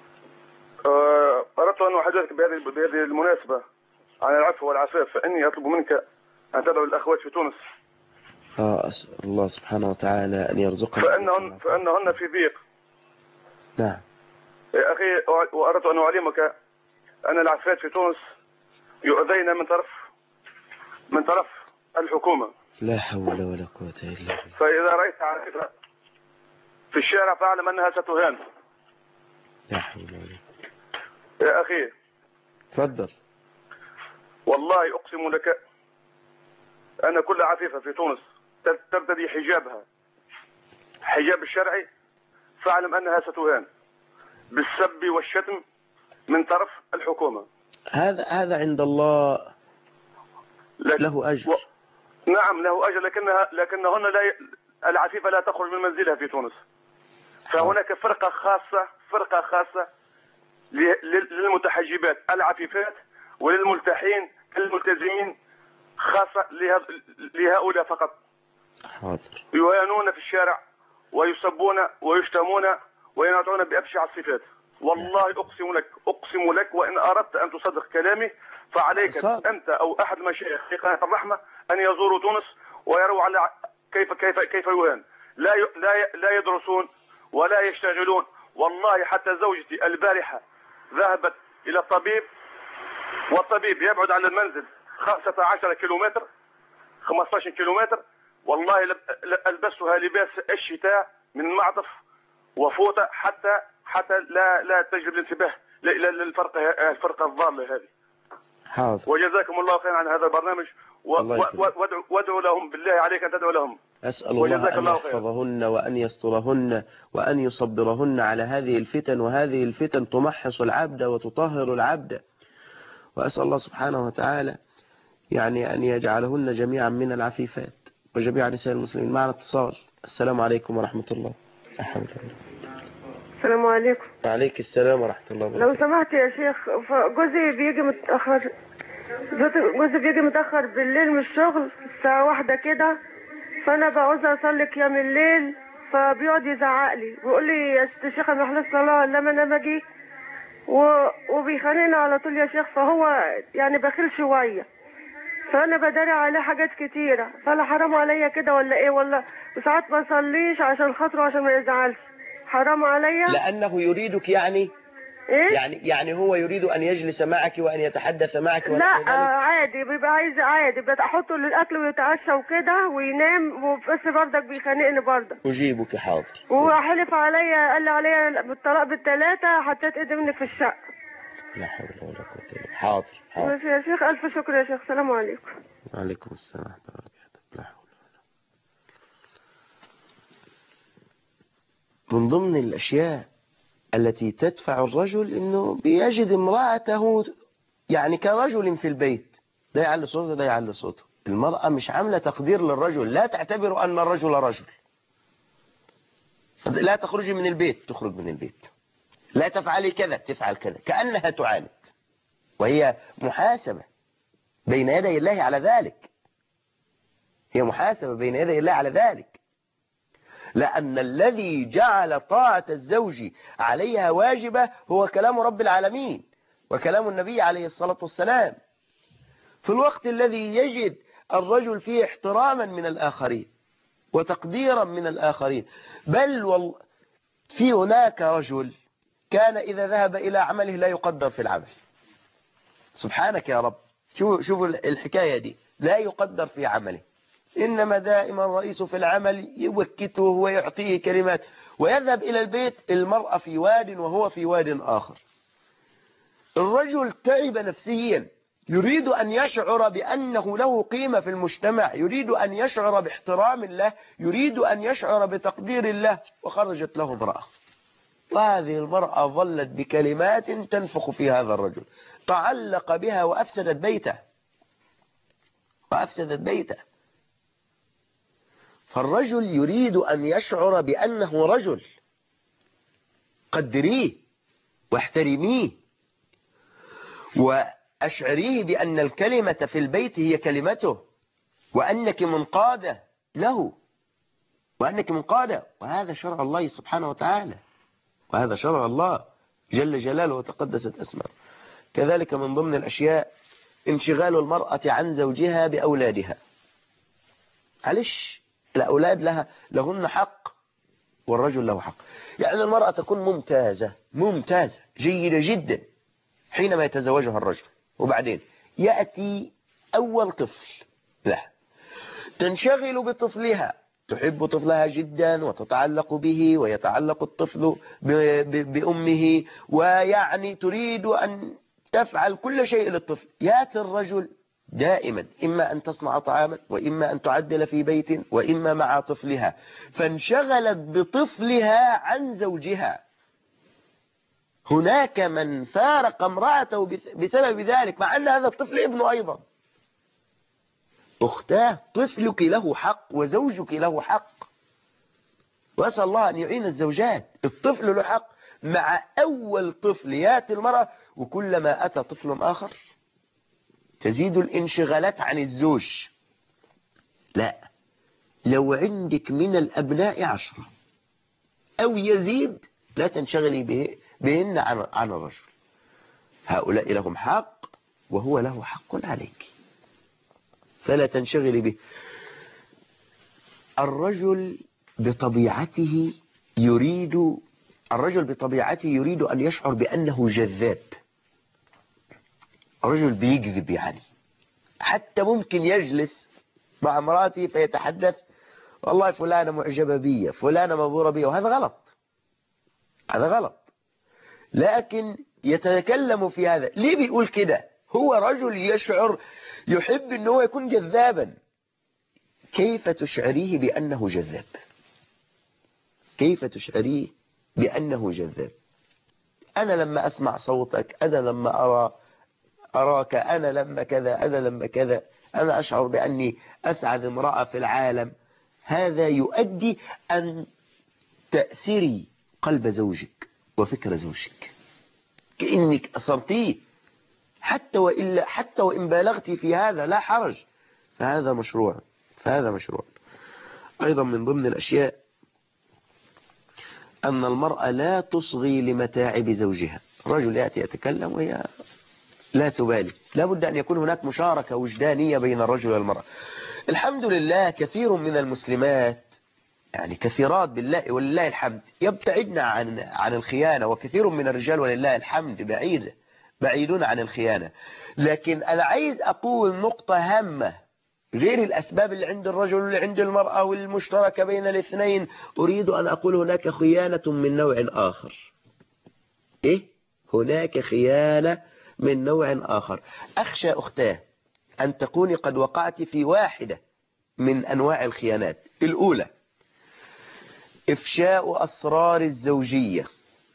أردت أن أحدثك بهذه المناسبة عن العفو والعفاف، فإني أطلب منك أن تدعو الأخوات في تونس. أسأل الله سبحانه وتعالى أن يرزقنا فأنهن في ضيق. نعم يا أخي، وأردت أن أعلمك أن العفات في تونس يؤذين من طرف الحكومة. لا حول ولا قوة إلا بالله. فإذا رأيت عفيفة في الشارع فاعلم أنها ستهان. لا حول ولا. يا أخي تفضل. والله أقسم لك أن كل عفيفة في تونس ترتدي حجاب الشرعي، فاعلم أنها ستهان بالسب والشتم من طرف الحكومة. هذا عند الله له أجر. نعم له أجر، لكنهن العفيفة لا تخرج من منزلها في تونس. فهناك فرقة خاصة للمتحجبات العفيفات، وللملتحين الملتزمين خاصة لهؤلاء فقط. حاضر. يهانون في الشارع ويسبون ويشتمون وينعتون بأبشع الصفات. والله أقسم لك وإن أردت أن تصدق كلامي فعليك أنت أو أحد المشايخ في قناة الرحمة أن يزوروا تونس ويروا على كيف يهان. لا يدرسون ولا يشتغلون. والله حتى زوجتي البارحة ذهبت إلى الطبيب، والطبيب يبعد عن المنزل 15 كيلومتر. والله ألبسها لباس الشتاء من معطف وفوطة حتى لا تجلب الانتباه إلى الفرقة الضالة هذه. حاضر. وجزاكم الله خيرا عن هذا البرنامج، وادعوا لهم بالله عليك أن تدعو لهم. أسأل الله أن يحفظهن وأن يسترهن وأن يصبرهن على هذه الفتن، وهذه الفتن تمحص العبد وتطهر العبد. وأسأل الله سبحانه وتعالى يعني أن يجعلهن جميعا من العفيفات وجميع نساء المسلمين. معنا اتصال. السلام عليكم ورحمة الله. السلام عليكم. وعليك السلام ورحمة الله وبركاته. لو سمحت يا شيخ، جوزي بيجي متأخر بالليل من الشغل الساعة 1 كده، فأنا بعوز أصلي قيام الليل، فبيقعد يزعق لي ويقول لي يا ست شيخ أنا محل الصلاة لما أنا باجي، وبيخانقني على طول يا شيخ. فهو يعني بخيل شوية، فأنا بداري عليه حاجات كتيرة، فلا حرام عليا كده ولا إيه؟ ولا وساعات ما أصليش عشان خاطره عشان ما يزعلش. حرام عليا لأنه يريدك يعني إيه؟ يعني هو يريد أن يجلس معك وأن يتحدث معك. لا عادي، بيبقى عايز عادي، بحطه للأكل ويتعشى وكده وينام، بس بردك بيخانقني بردك. أجيبك. حاضر. وحلف عليا، قال لي عليا بالطلاق بالثلاثة، حطيت إيدي منك في الشقة. لا حول ولا قوة إلا بالله. حاضر. بس يا شيخ ألف شكر يا شيخ. السلام عليكم. وعليكم السلام ورحمة الله وبركاته. لا حول ولا. من ضمن الأشياء التي تدفع الرجل إنه بيجد امرأته يعني كرجل في البيت، ده يعلي صوته ده يعلي صوته. المرأة مش عاملة تقدير للرجل. لا تعتبر أن الرجل رجل. لا تخرجي من البيت تخرج من البيت، لا تفعلي كذا تفعل كذا، كأنها تعاند، وهي محاسبة بين يدي الله على ذلك. هي محاسبة بين يدي الله على ذلك، لأن الذي جعل طاعة الزوج عليها واجبة هو كلام رب العالمين وكلام النبي عليه الصلاة والسلام. في الوقت الذي يجد الرجل فيه احتراما من الآخرين وتقديرا من الآخرين، بل في هناك رجل كان إذا ذهب إلى عمله لا يقدر في العمل. سبحانك يا رب. شوفوا الحكاية دي، لا يقدر في عمله، إنما دائما الرئيس في العمل يوكته ويعطيه كلمات، ويذهب إلى البيت المرأة في واد وهو في واد آخر. الرجل تعب نفسيا، يريد أن يشعر بأنه له قيمة في المجتمع، يريد أن يشعر باحترام الله، يريد أن يشعر بتقدير الله، وخرجت له امرأة، وهذه المرأة ظلت بكلمات تنفخ في هذا الرجل، تعلق بها وأفسدت بيته. فالرجل يريد أن يشعر بأنه رجل، قدريه واحترميه وأشعريه بأن الكلمة في البيت هي كلمته، وأنك منقادة له، وأنك منقادة. وهذا شرع الله سبحانه وتعالى، وهذا شرع الله جل جلاله وتقدست أسماءه. كذلك من ضمن الأشياء انشغال المرأة عن زوجها بأولادها. معلش، الأولاد لهن حق والرجل له حق. يعني المرأة تكون ممتازة جيدة جدا حينما يتزوجها الرجل، وبعدين يأتي أول طفل له، تنشغل بطفلها، تحب طفلها جدا وتتعلق به، ويتعلق الطفل بأمه، ويعني تريد أن تفعل كل شيء للطفل. يأتي الرجل دائما إما أن تصنع طعاما، وإما أن تعدل في بيت، وإما مع طفلها، فانشغلت بطفلها عن زوجها. هناك من فارق امرأته بسبب ذلك، مع أن هذا الطفل ابنه أيضا. أختاه، طفلك له حق وزوجك له حق، وأسأل الله أن يعين الزوجات. الطفل له حق. مع أول طفل يأتي المرأة، وكلما أتى طفل آخر تزيد الانشغالات عن الزوج. لا، لو عندك من الأبناء 10 أو يزيد لا تنشغلي بهن عن الرجل. هؤلاء لهم حق وهو له حق عليك، فلا تنشغلي به. الرجل بطبيعته يريد أن يشعر بأنه جذاب. الرجل بيكذب، يعني حتى ممكن يجلس مع امراته فيتحدث والله فلانة معجبة بي، فلانة مبهورة بي، وهذا غلط، هذا غلط. لكن يتكلم في هذا. ليه بيقول كده؟ هو رجل يحب أنه يكون جذابا. كيف تشعريه بأنه جذاب؟ كيف تشعريه بأنه جذاب؟ أنا لما أسمع صوتك، أنا لما أراك، أنا لما كذا، أنا لما كذا، أنا أشعر بأني أسعد امرأة في العالم. هذا يؤدي أن تأثري قلب زوجك وفكر زوجك، كأنك أصرتيه، حتى وإن بالغت في هذا لا حرج، فهذا مشروع. أيضا من ضمن الأشياء أن المرأة لا تصغي لمتاعب زوجها. رجل يأتي يتكلم وهي لا تبالي. لا بد أن يكون هناك مشاركة وجدانية بين الرجل والمرأة. الحمد لله كثير من المسلمات، يعني كثيرات بالله ولله الحمد، يبتعدن عن الخيانة، وكثير من الرجال ولله الحمد بعيدون عن الخيانة. لكن أنا عايز أقول نقطة هامة غير الأسباب اللي عند الرجل واللي عند المرأة والمشتركة بين الاثنين. أريد أن أقول هناك خيانة من نوع آخر. هناك خيانة من نوع آخر. أخشى أختاه أن تكوني قد وقعت في واحدة من أنواع الخيانات. الأولى إفشاء أسرار الزوجية.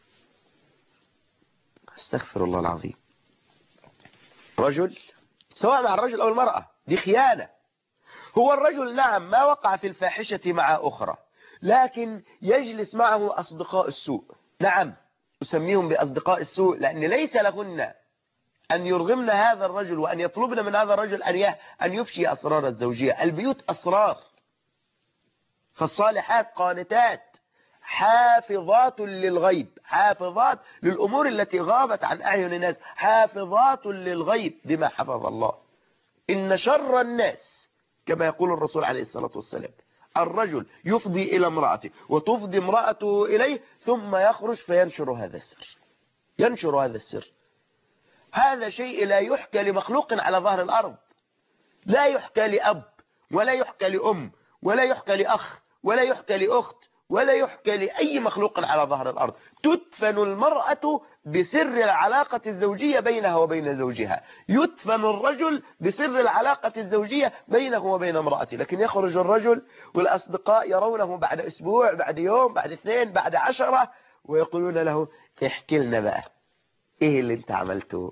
استغفر الله العظيم. رجل، سواء مع الرجل أو المرأة، دي خيانة. هو الرجل نعم ما وقع في الفاحشة مع أخرى، لكن يجلس معه أصدقاء السوء. نعم أسميهم بأصدقاء السوء، لأن ليس لهن أن يرغمن هذا الرجل وأن يطلبن من هذا الرجل أن يفشي أسرار الزوجية. البيوت أسرار. فالصالحات قانتات حافظات للغيب، حافظات للأمور التي غابت عن أعين الناس، حافظات للغيب بما حفظ الله. إن شر الناس كما يقول الرسول عليه الصلاة والسلام الرجل يفضي إلى امرأته وتفضي امرأته إليه، ثم يخرج فينشر هذا السر. ينشر هذا السر. هذا شيء لا يحكى لمخلوق على ظهر الأرض. لا يحكى لأب، ولا يحكى لأم، ولا يحكى لأخ، ولا يحكى لأخت، ولا يحكى لأي مخلوق على ظهر الأرض. تدفن المرأة بسر العلاقة الزوجية بينها وبين زوجها. يدفن الرجل بسر العلاقة الزوجية بينه وبين امرأته. لكن يخرج الرجل والأصدقاء يرونه بعد أسبوع، بعد يوم، بعد 2، بعد 10، ويقولون له احكي لنا بقى ايه اللي انت عملته.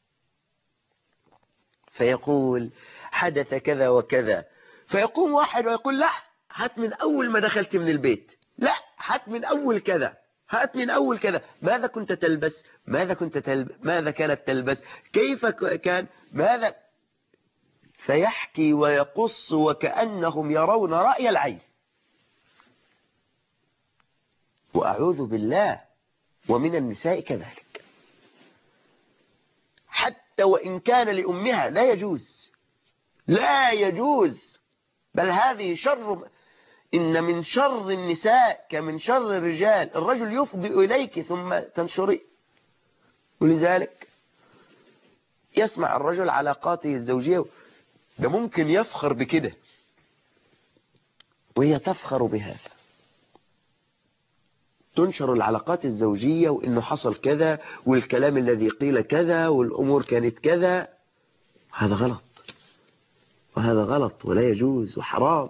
فيقول حدث كذا وكذا. فيقوم واحد ويقول لا، هات من أول ما دخلت من البيت، لا هات من أول كذا. هات من أول كذا، ماذا كنت تلبس، ماذا كانت تلبس، كيف كان، ماذا، فيحكي ويقص وكأنهم يرون رأي العين. وأعوذ بالله ومن النساء كذلك، حتى وإن كان لأمها لا يجوز، لا يجوز، بل هذه شر. إن من شر النساء كمن شر الرجال، الرجل يفضي إليك ثم تنشري. ولذلك يسمع الرجل علاقاته الزوجية، ده ممكن يفخر بكده وهي تفخر بهذا، تنشر العلاقات الزوجية وإنه حصل كذا والكلام الذي قيل كذا والأمور كانت كذا. هذا غلط، وهذا غلط ولا يجوز وحرام.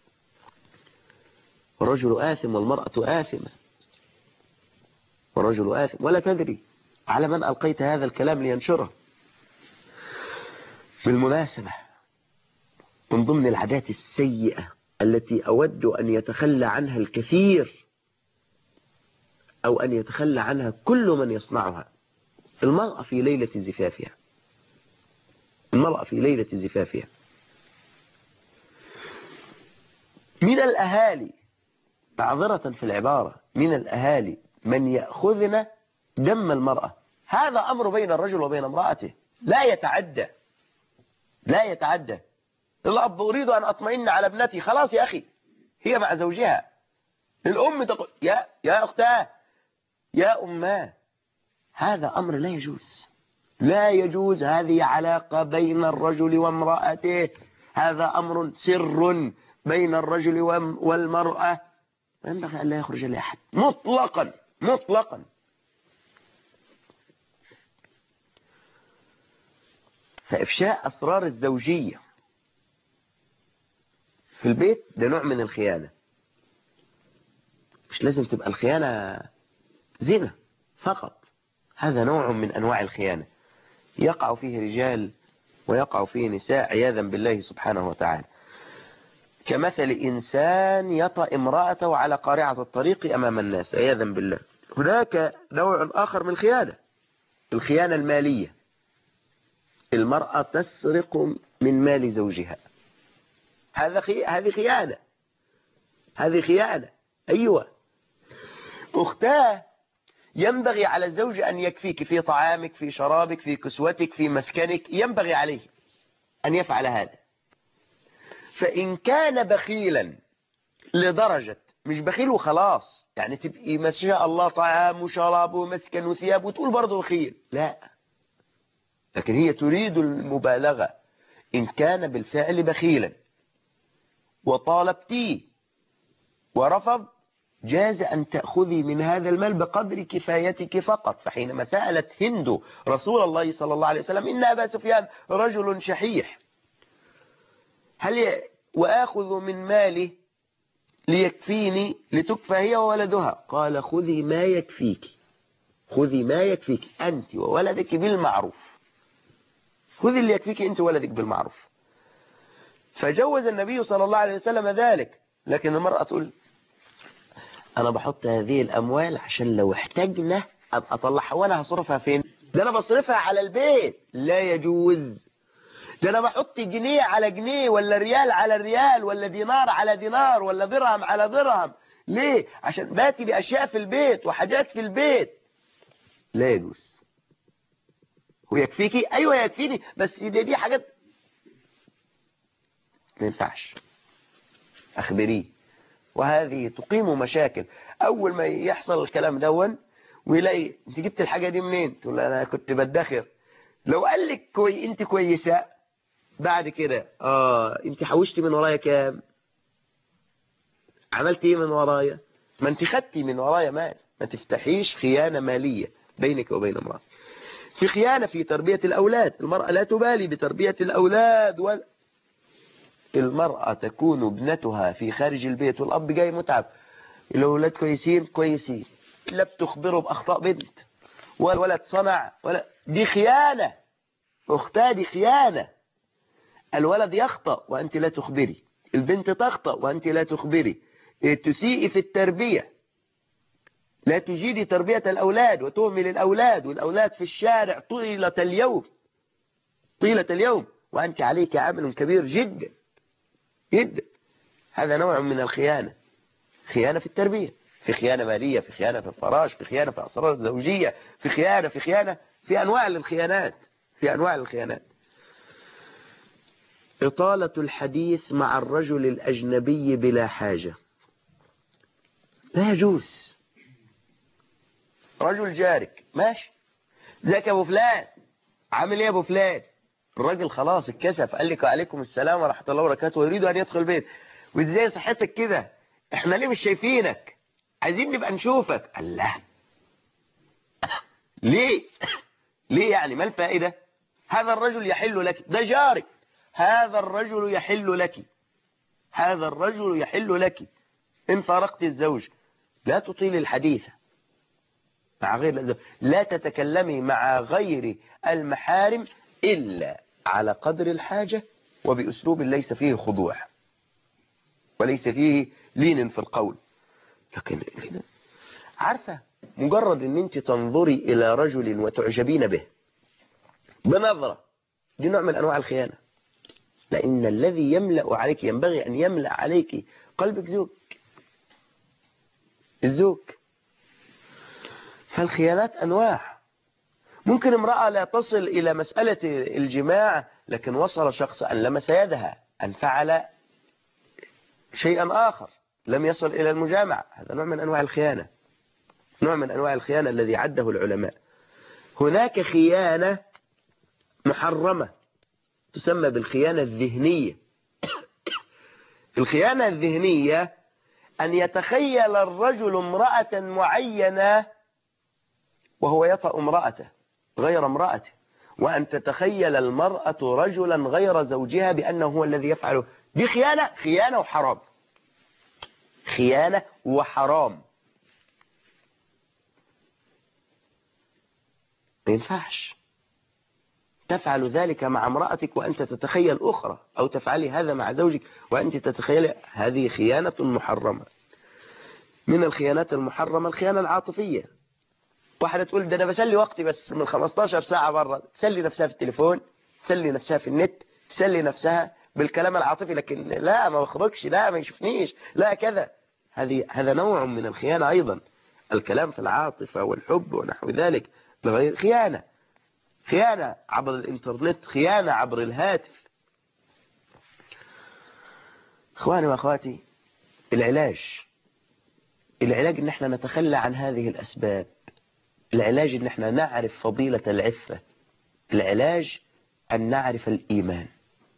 والرجل آثم والمرأة آثمة، والرجل آثم ولا تدري على من ألقيت هذا الكلام لينشره. بالمناسبة، من ضمن العادات السيئة التي أود أن يتخلى عنها الكثير أو أن يتخلى عنها كل من يصنعها، المرأة في ليلة زفافها، المرأة في ليلة زفافها. من الأهالي، معذرة في العبارة، من الأهالي من يأخذن دم المرأة. هذا أمر بين الرجل وبين امرأته، لا يتعدى، لا يتعدى. الأب أريد أن أطمئن على ابنتي، خلاص يا أخي هي مع زوجها. الأم تقول يا أختاه يا أماه. هذا أمر لا يجوز، لا يجوز. هذه علاقة بين الرجل وامرأته، هذا أمر سر بين الرجل والمرأة، ينبغي أن لا يخرج لأحد مطلقا مطلقا. فإفشاء أسرار الزوجية في البيت ده نوع من الخيانة. مش لازم تبقى الخيانة زنا فقط، هذا نوع من أنواع الخيانة يقع فيه رجال ويقع فيه نساء عياذا بالله سبحانه وتعالى. كمثل إنسان يطأ امرأته على قارعة الطريق أمام الناس عياذا بالله. هناك نوع آخر من الخيانة، الخيانة المالية. المرأة تسرق من مال زوجها، هذه خيانة، هذه خيانة. أيوة أختاه، ينبغي على الزوج أن يكفيك في طعامك، في شرابك، في كسوتك، في مسكنك، ينبغي عليه أن يفعل هذا. فإن كان بخيلا لدرجة، مش بخيل وخلاص يعني تبقي ما شاء الله طعام وشراب ومسكن وثياب وتقول برضه بخيل، لا، لكن هي تريد المبالغة. إن كان بالفعل بخيلا وطالبتيه ورفض، جاز أن تأخذي من هذا المال بقدر كفايتك فقط. فحينما سألت هند رسول الله صلى الله عليه وسلم إن أبا سفيان رجل شحيح، وآخذ من ماله ليكفيني لتكفى هي وولدها، قال خذي ما يكفيك، خذي ما يكفيك أنت وولدك بالمعروف، خذي اللي يكفيك أنت وولدك بالمعروف. فجوز النبي صلى الله عليه وسلم ذلك. لكن المرأة تقول أنا بحط هذه الأموال عشان لو احتاجنا أبقى أطلعها، وأنا هصرفها فين؟ ده أنا بصرفها على البيت، لا يجوز. ده أنا بحط جنيه على جنيه، ولا ريال على ريال، ولا دينار على دينار، ولا درهم على درهم. ليه؟ عشان باتي بأشياء في البيت وحاجات في البيت، لا يجوز. ويكفيكي؟ أيوة يكفيني، بس دي حاجات ما ينفعش، أخبريه. وهذه تقيم مشاكل. أول ما يحصل الكلام دون ويلاقي أنت جبت الحاجة دي منين، تقول أنا كنت بدخر. لو قال لك أنت كويسة بعد كده أنت حوشتي من ورايا كام، عملت إيه من ورايا، ما أنت خدتي من ورايا مال. ما تفتحيش خيانة مالية بينك وبين امرأة. في خيانة في تربية الأولاد، المرأة لا تبالي بتربية الأولاد المرأة تكون ابنتها في خارج البيت والأب جاي متعب، الأولاد كويسين كويسين، لا بتخبره بأخطاء بنت والولد صنع دي خيانة أختها، دي خيانة. الولد يخطأ وأنت لا تخبري، البنت تخطأ وأنت لا تخبري، تسيئي في التربية، لا تجيدي تربية الأولاد وتهمل الأولاد، والأولاد في الشارع طيلة اليوم وأنت عليك عمل كبير جدا جدا. هذا نوع من الخيانة، خيانة في التربية، في خيانة مالية، في خيانة في الفراش، في خيانة في أسرار الزوجية، في خيانة في أنواع الخيانات. إطالة الحديث مع الرجل الأجنبي بلا حاجة لا يجوز. رجل جارك ماشي، ازيك يا ابو فلان، عامل ايه يا ابو فلان؟ الراجل خلاص اتكسف، قال لك وعليكم السلام ورحمه الله وبركاته، ويريد ان يدخل البيت. وازاي صحتك كده؟ احنا ليه مش شايفينك؟ عايزين نبقى نشوفك. الله، ليه يعني؟ ما الفائده؟ هذا الرجل يحل لك، ده جارك، هذا الرجل يحل لك. ان فارقت الزوج لا تطيل الحديث مع غير الزوج، لا تتكلمي مع غير المحارم إلا على قدر الحاجة وبأسلوب ليس فيه خضوع وليس فيه لين في القول. لكن عارفة، مجرد ان انت تنظري إلى رجل وتعجبين به بنظرة، دي نوع من أنواع الخيانة. لأن الذي يملأ عليك، ينبغي أن يملأ عليك قلبك الزوج. فالخيانات أنواع. ممكن امرأة لا تصل إلى مسألة الجماع، لكن وصل شخص أن لمس يدها، أن فعل شيئا آخر، لم يصل إلى المجامعة. هذا نوع من أنواع الخيانة، الذي عده العلماء. هناك خيانة محرمة تسمى بالخيانة الذهنية. الخيانة الذهنية أن يتخيل الرجل امرأة معينة وهو يطأ امرأته غير امرأته، وأن تتخيل المرأة رجلا غير زوجها بأنه هو الذي يفعله. دي خيانة وحرام، خيانة وحرام. ما ينفعش تفعل ذلك مع امرأتك وأنت تتخيل أخرى، أو تفعلي هذا مع زوجك وأنت تتخيل. هذه خيانة محرمة. من الخيانات المحرمة الخيانة العاطفية. واحدة تقول ده أنا بسلي وقتي بس من 15 ساعة برا، تسلي نفسها في التليفون، تسلي نفسها في النت، تسلي نفسها بالكلام العاطفي، لكن لا ما بخرجش، لا ما يشوفنيش، لا كذا. هذا نوع من الخيانة أيضا. الكلام في العاطفة والحب ونحو ذلك بغير خيانة عبر الإنترنت، خيانة عبر الهاتف. إخواني وأخواتي، العلاج إن احنا نتخلى عن هذه الأسباب. العلاج إن احنا نعرف فضيلة العفة. العلاج أن نعرف الإيمان.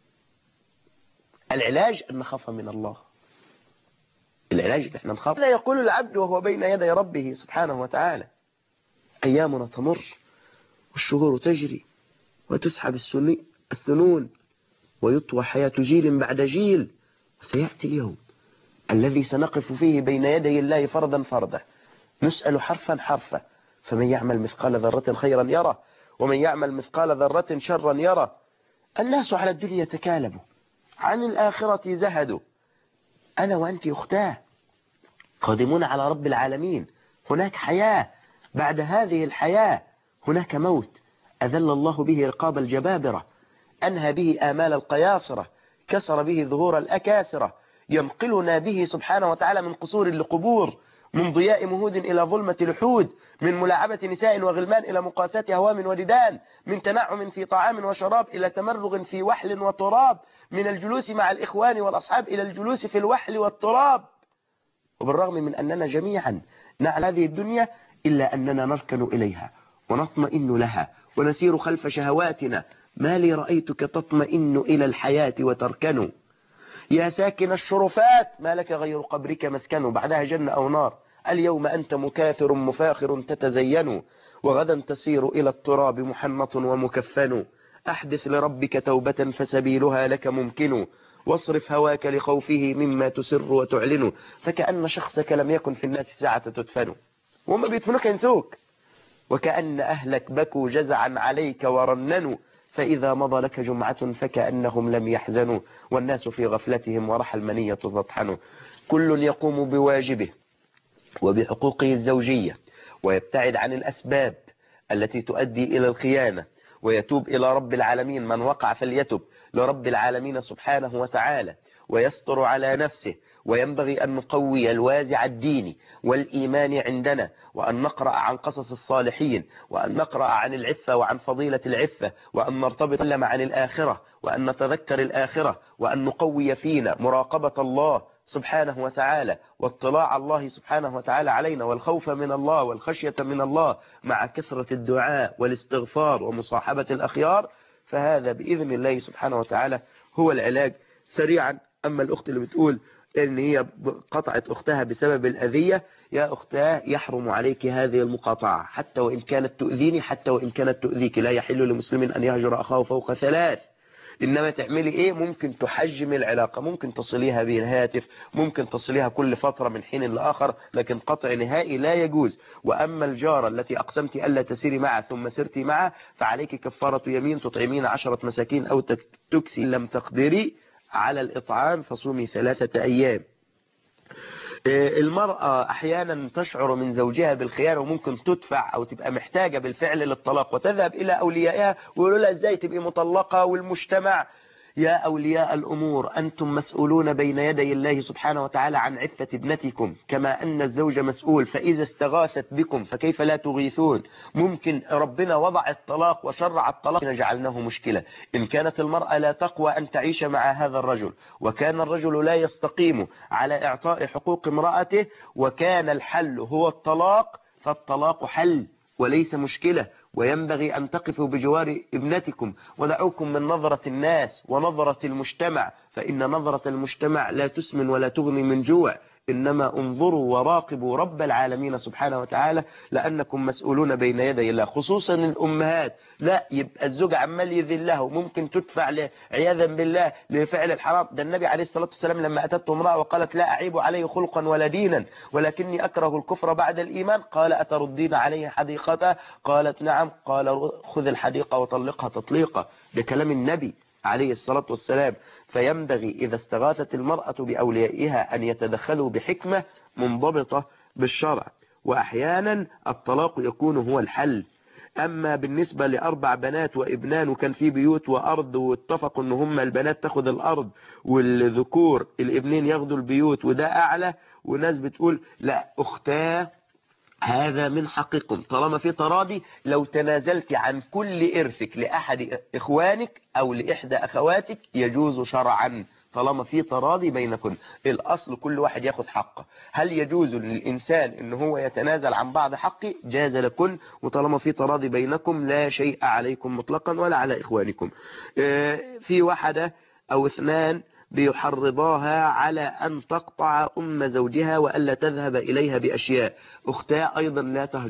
العلاج أن نخاف من الله. العلاج إن احنا نخاف. لا يقول العبد وهو بين يدي ربه سبحانه وتعالى: أيامنا تمر والشهور تجري وتسحب السنون ويطوى حياة جيل بعد جيل، وسيأتي اليوم الذي سنقف فيه بين يدي الله فردا فردا، نسأل حرفا حرفا، فمن يعمل مثقال ذرة خيرا يره ومن يعمل مثقال ذرة شرا يره. الناس على الدنيا تكالبوا، عن الآخرة زهدوا. أنا وأنت أختاه قادمون على رب العالمين. هناك حياة، بعد هذه الحياة هناك موت أذل الله به رقاب الجبابرة، أنهى به آمال القياصرة، كسر به ظهور الأكاسرة، ينقلنا به سبحانه وتعالى من قصور لقبور، من ضياء مهود إلى ظلمة لحود، من ملاعبة نساء وغلمان إلى مقاساة هوام وديدان، من تنعم في طعام وشراب إلى تمرغ في وحل وتراب، من الجلوس مع الإخوان والأصحاب إلى الجلوس في الوحل والتراب. وبالرغم من أننا جميعا نعلى هذه الدنيا إلا أننا نركن إليها ونطمئن لها ونسير خلف شهواتنا. ما لي رأيتك تطمئن إلى الحياة وتركن. يا ساكن الشرفات ما لك غير قبرك مسكن، بعدها جنة أو نار. اليوم أنت مكاثر مفاخر تتزين، وغدا تسير إلى التراب محنط ومكفن. أحدث لربك توبة فسبيلها لك ممكن، واصرف هواك لخوفه مما تسر وتعلن. فكأن شخصك لم يكن في الناس ساعة تدفن، وهم بيدفنوك ينسوك. وكأن أهلك بكوا جزعا عليك ورننوا، فإذا مضى لك جمعة فكأنهم لم وبحقوقه الزوجية، ويبتعد عن الأسباب التي تؤدي إلى الخيانة، ويتوب إلى رب العالمين. من وقع فليتب لرب العالمين سبحانه وتعالى، ويستر على نفسه. وينبغي أن نقوي الوازع الديني والإيماني عندنا، وأن نقرأ عن قصص الصالحين، وأن نقرأ عن العفة وعن فضيلة العفة، وأن نرتبط لما عن الآخرة، وأن نتذكر الآخرة، وأن نقوي فينا مراقبة الله سبحانه وتعالى، واطلاع الله سبحانه وتعالى علينا، والخوف من الله والخشية من الله، مع كثرة الدعاء والاستغفار ومصاحبة الأخيار. فهذا بإذن الله سبحانه وتعالى هو العلاج. سريعا، أما الأخت اللي بتقول إن هي قطعت أختها بسبب الأذية، يا أختاه يحرم عليك هذه المقاطعة، حتى وإن كانت تؤذيني، حتى وإن كانت تؤذيك. لا يحل لمسلم أن يهجر أخاه فوق 3. إنما تعملي إيه؟ ممكن تحجم العلاقة، ممكن تصليها بالهاتف، ممكن تصليها كل فترة من حين لآخر، لكن قطع نهائي لا يجوز. وأما الجارة التي أقسمت ألا تسيري معها ثم سرتي معها، فعليك كفارة يمين، تطعمين 10 مساكين أو تكسي. لم تقدري على الإطعام فصومي 3 أيام. المرأة أحيانا تشعر من زوجها بالخيانة، وممكن تدفع أو تبقى محتاجة بالفعل للطلاق، وتذهب إلى أوليائها ويقولوا لها إزاي تبقي مطلقة، والمجتمع. يا أولياء الأمور، أنتم مسؤولون بين يدي الله سبحانه وتعالى عن عفة ابنتكم، كما أن الزوج مسؤول. فإذا استغاثت بكم فكيف لا تغيثون؟ ممكن ربنا وضع الطلاق وشرع الطلاق جعلناه مشكلة. إن كانت المرأة لا تقوى أن تعيش مع هذا الرجل، وكان الرجل لا يستقيم على إعطاء حقوق امرأته، وكان الحل هو الطلاق، فالطلاق حل وليس مشكلة. وينبغي أن تقفوا بجوار ابنتكم، ودعوكم من نظرة الناس ونظرة المجتمع، فإن نظرة المجتمع لا تسمن ولا تغني من جوع. إنما انظروا وراقبوا رب العالمين سبحانه وتعالى، لأنكم مسؤولون بين يدي الله. خصوصا الأمهات، لا يبقى الزوج عمال يذلها، وممكن تدفع عياذا بالله لفعل الحرام. ده النبي عليه الصلاة والسلام لما أتته امرأة وقالت لا أعيب عليه خلقا ولا دينا، ولكني أكره الكفر بعد الإيمان، قال أتردين عليه حديقته؟ قالت نعم. قال خذ الحديقة وطلقها تطليقا. ده كلام النبي عليه الصلاة والسلام. فينبغي إذا استغاثت المرأة بأوليائها أن يتدخلوا بحكمة منضبطة بالشرع، وأحيانا الطلاق يكون هو الحل. أما بالنسبة ل4 بنات وابنان، وكان في بيوت وأرض، واتفقوا أن هم البنات تاخد الأرض والذكور الابنين ياخدوا البيوت، وده أعلى، وناس بتقول لا أختاه هذا من حقكم. طالما في تراضي، لو تنازلت عن كل إرثك لأحد إخوانك أو لإحدى أخواتك يجوز شرعا، طالما في تراضي بينكم. الأصل كل واحد ياخذ حقه. هل يجوز للإنسان إن هو يتنازل عن بعض حقه؟ جاز لكم، وطالما في تراضي بينكم لا شيء عليكم مطلقا ولا على إخوانكم. في واحدة أو 2 بيحرضاها على أن تقطع أم زوجها وألا تذهب إليها بأشياء. أختها أيضا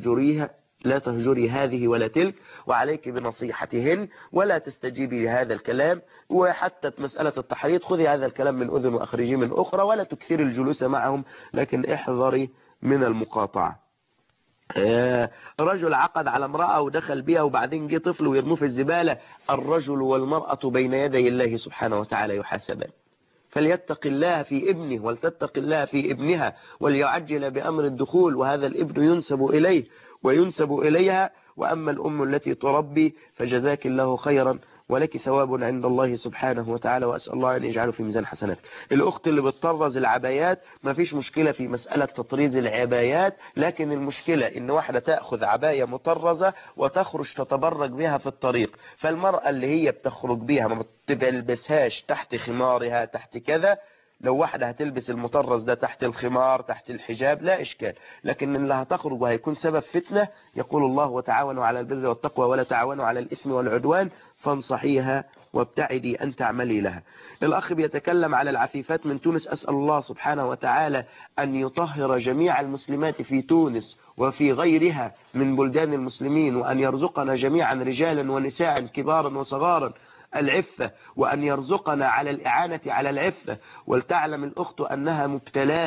لا تهجري هذه ولا تلك، وعليك بنصيحتهن، ولا تستجيبي لهذا الكلام. وحتى مسألة التحريض، خذي هذا الكلام من أذن وأخرجي من أخرى، ولا تكثري الجلوس معهم، لكن احذري من المقاطعة. رجل عقد على امرأة ودخل بها، وبعدين جه طفل ويرموه في الزبالة. الرجل والمرأة بين يدي الله سبحانه وتعالى يحاسبان، فليتق الله في ابنه ولتتق الله في ابنها، وليعجل بأمر الدخول، وهذا الابن ينسب إليه وينسب إليها. وأما الأم التي تربي فجزاك الله خيرا، ولك ثواب عند الله سبحانه وتعالى، وأسأل الله أن يجعله في ميزان حسنات. الأخت اللي بتطرز العبايات، ما فيش مشكلة في مسألة تطريز العبايات، لكن المشكلة إن واحدة تأخذ عباية مطرزة وتخرج تتبرج بها في الطريق. فالمرأة اللي هي بتخرج بها ما بتلبسهاش تحت خمارها تحت كذا. لو واحدة هتلبس المطرز ده تحت الخمار تحت الحجاب لا إشكال، لكن اللي هتخرج وهيكون سبب فتنة، يقول الله وتعاونوا على البر والتقوى ولا تعاونوا على الإثم والعدوان، فانصحيها وابتعدي أن تعملي لها. الأخ بيتكلم على العفيفات من تونس. أسأل الله سبحانه وتعالى أن يطهر جميع المسلمات في تونس وفي غيرها من بلدان المسلمين، وأن يرزقنا جميعا رجالا ونساء كبارا وصغارا العفة، وأن يرزقنا على الإعانة على العفة. ولتعلم الأخت أنها مبتلاه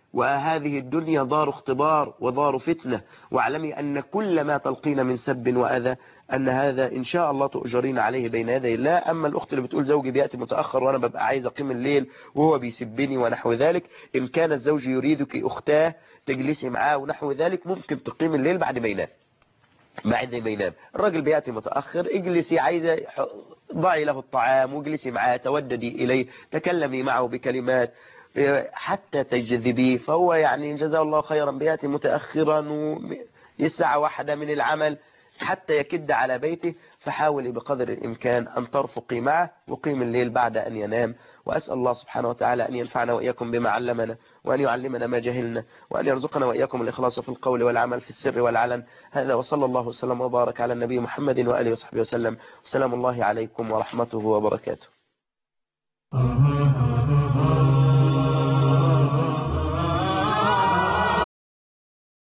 وهذه الدنيا دار اختبار ودار فتنة، واعلمي أن كل ما تلقين من سب وأذى أن هذا إن شاء الله تؤجرين عليه بين يدي الله. أما الأخت اللي بتقول زوجي بيأتي متأخر وأنا ببقى عايز أقيم الليل وهو بيسبني ونحو ذلك، إن كان الزوج يريدك أختاه تجلسي معاه ونحو ذلك، ممكن تقيم الليل بعد ما ينام. الراجل بيأتي متأخر، اجلسي، عايزة ضعي له الطعام واجلسي معاه، توددي إليه، تكلمي معه بكلمات حتى تجذبيه. فهو يعني جزاه الله خيرا بيأتي متأخرا الساعة 1 من العمل حتى يكد على بيته، فحاولي بقدر الإمكان أن ترفقي معه وقيم الليل بعد أن ينام. وأسأل الله سبحانه وتعالى أن ينفعنا وإياكم بما علمنا، وأن يعلمنا ما جهلنا، وأن يرزقنا وإياكم الإخلاص في القول والعمل في السر والعلن. هذا وصلى الله وسلم وبارك على النبي محمد وآله وصحبه وسلم. السلام الله عليكم ورحمته وبركاته.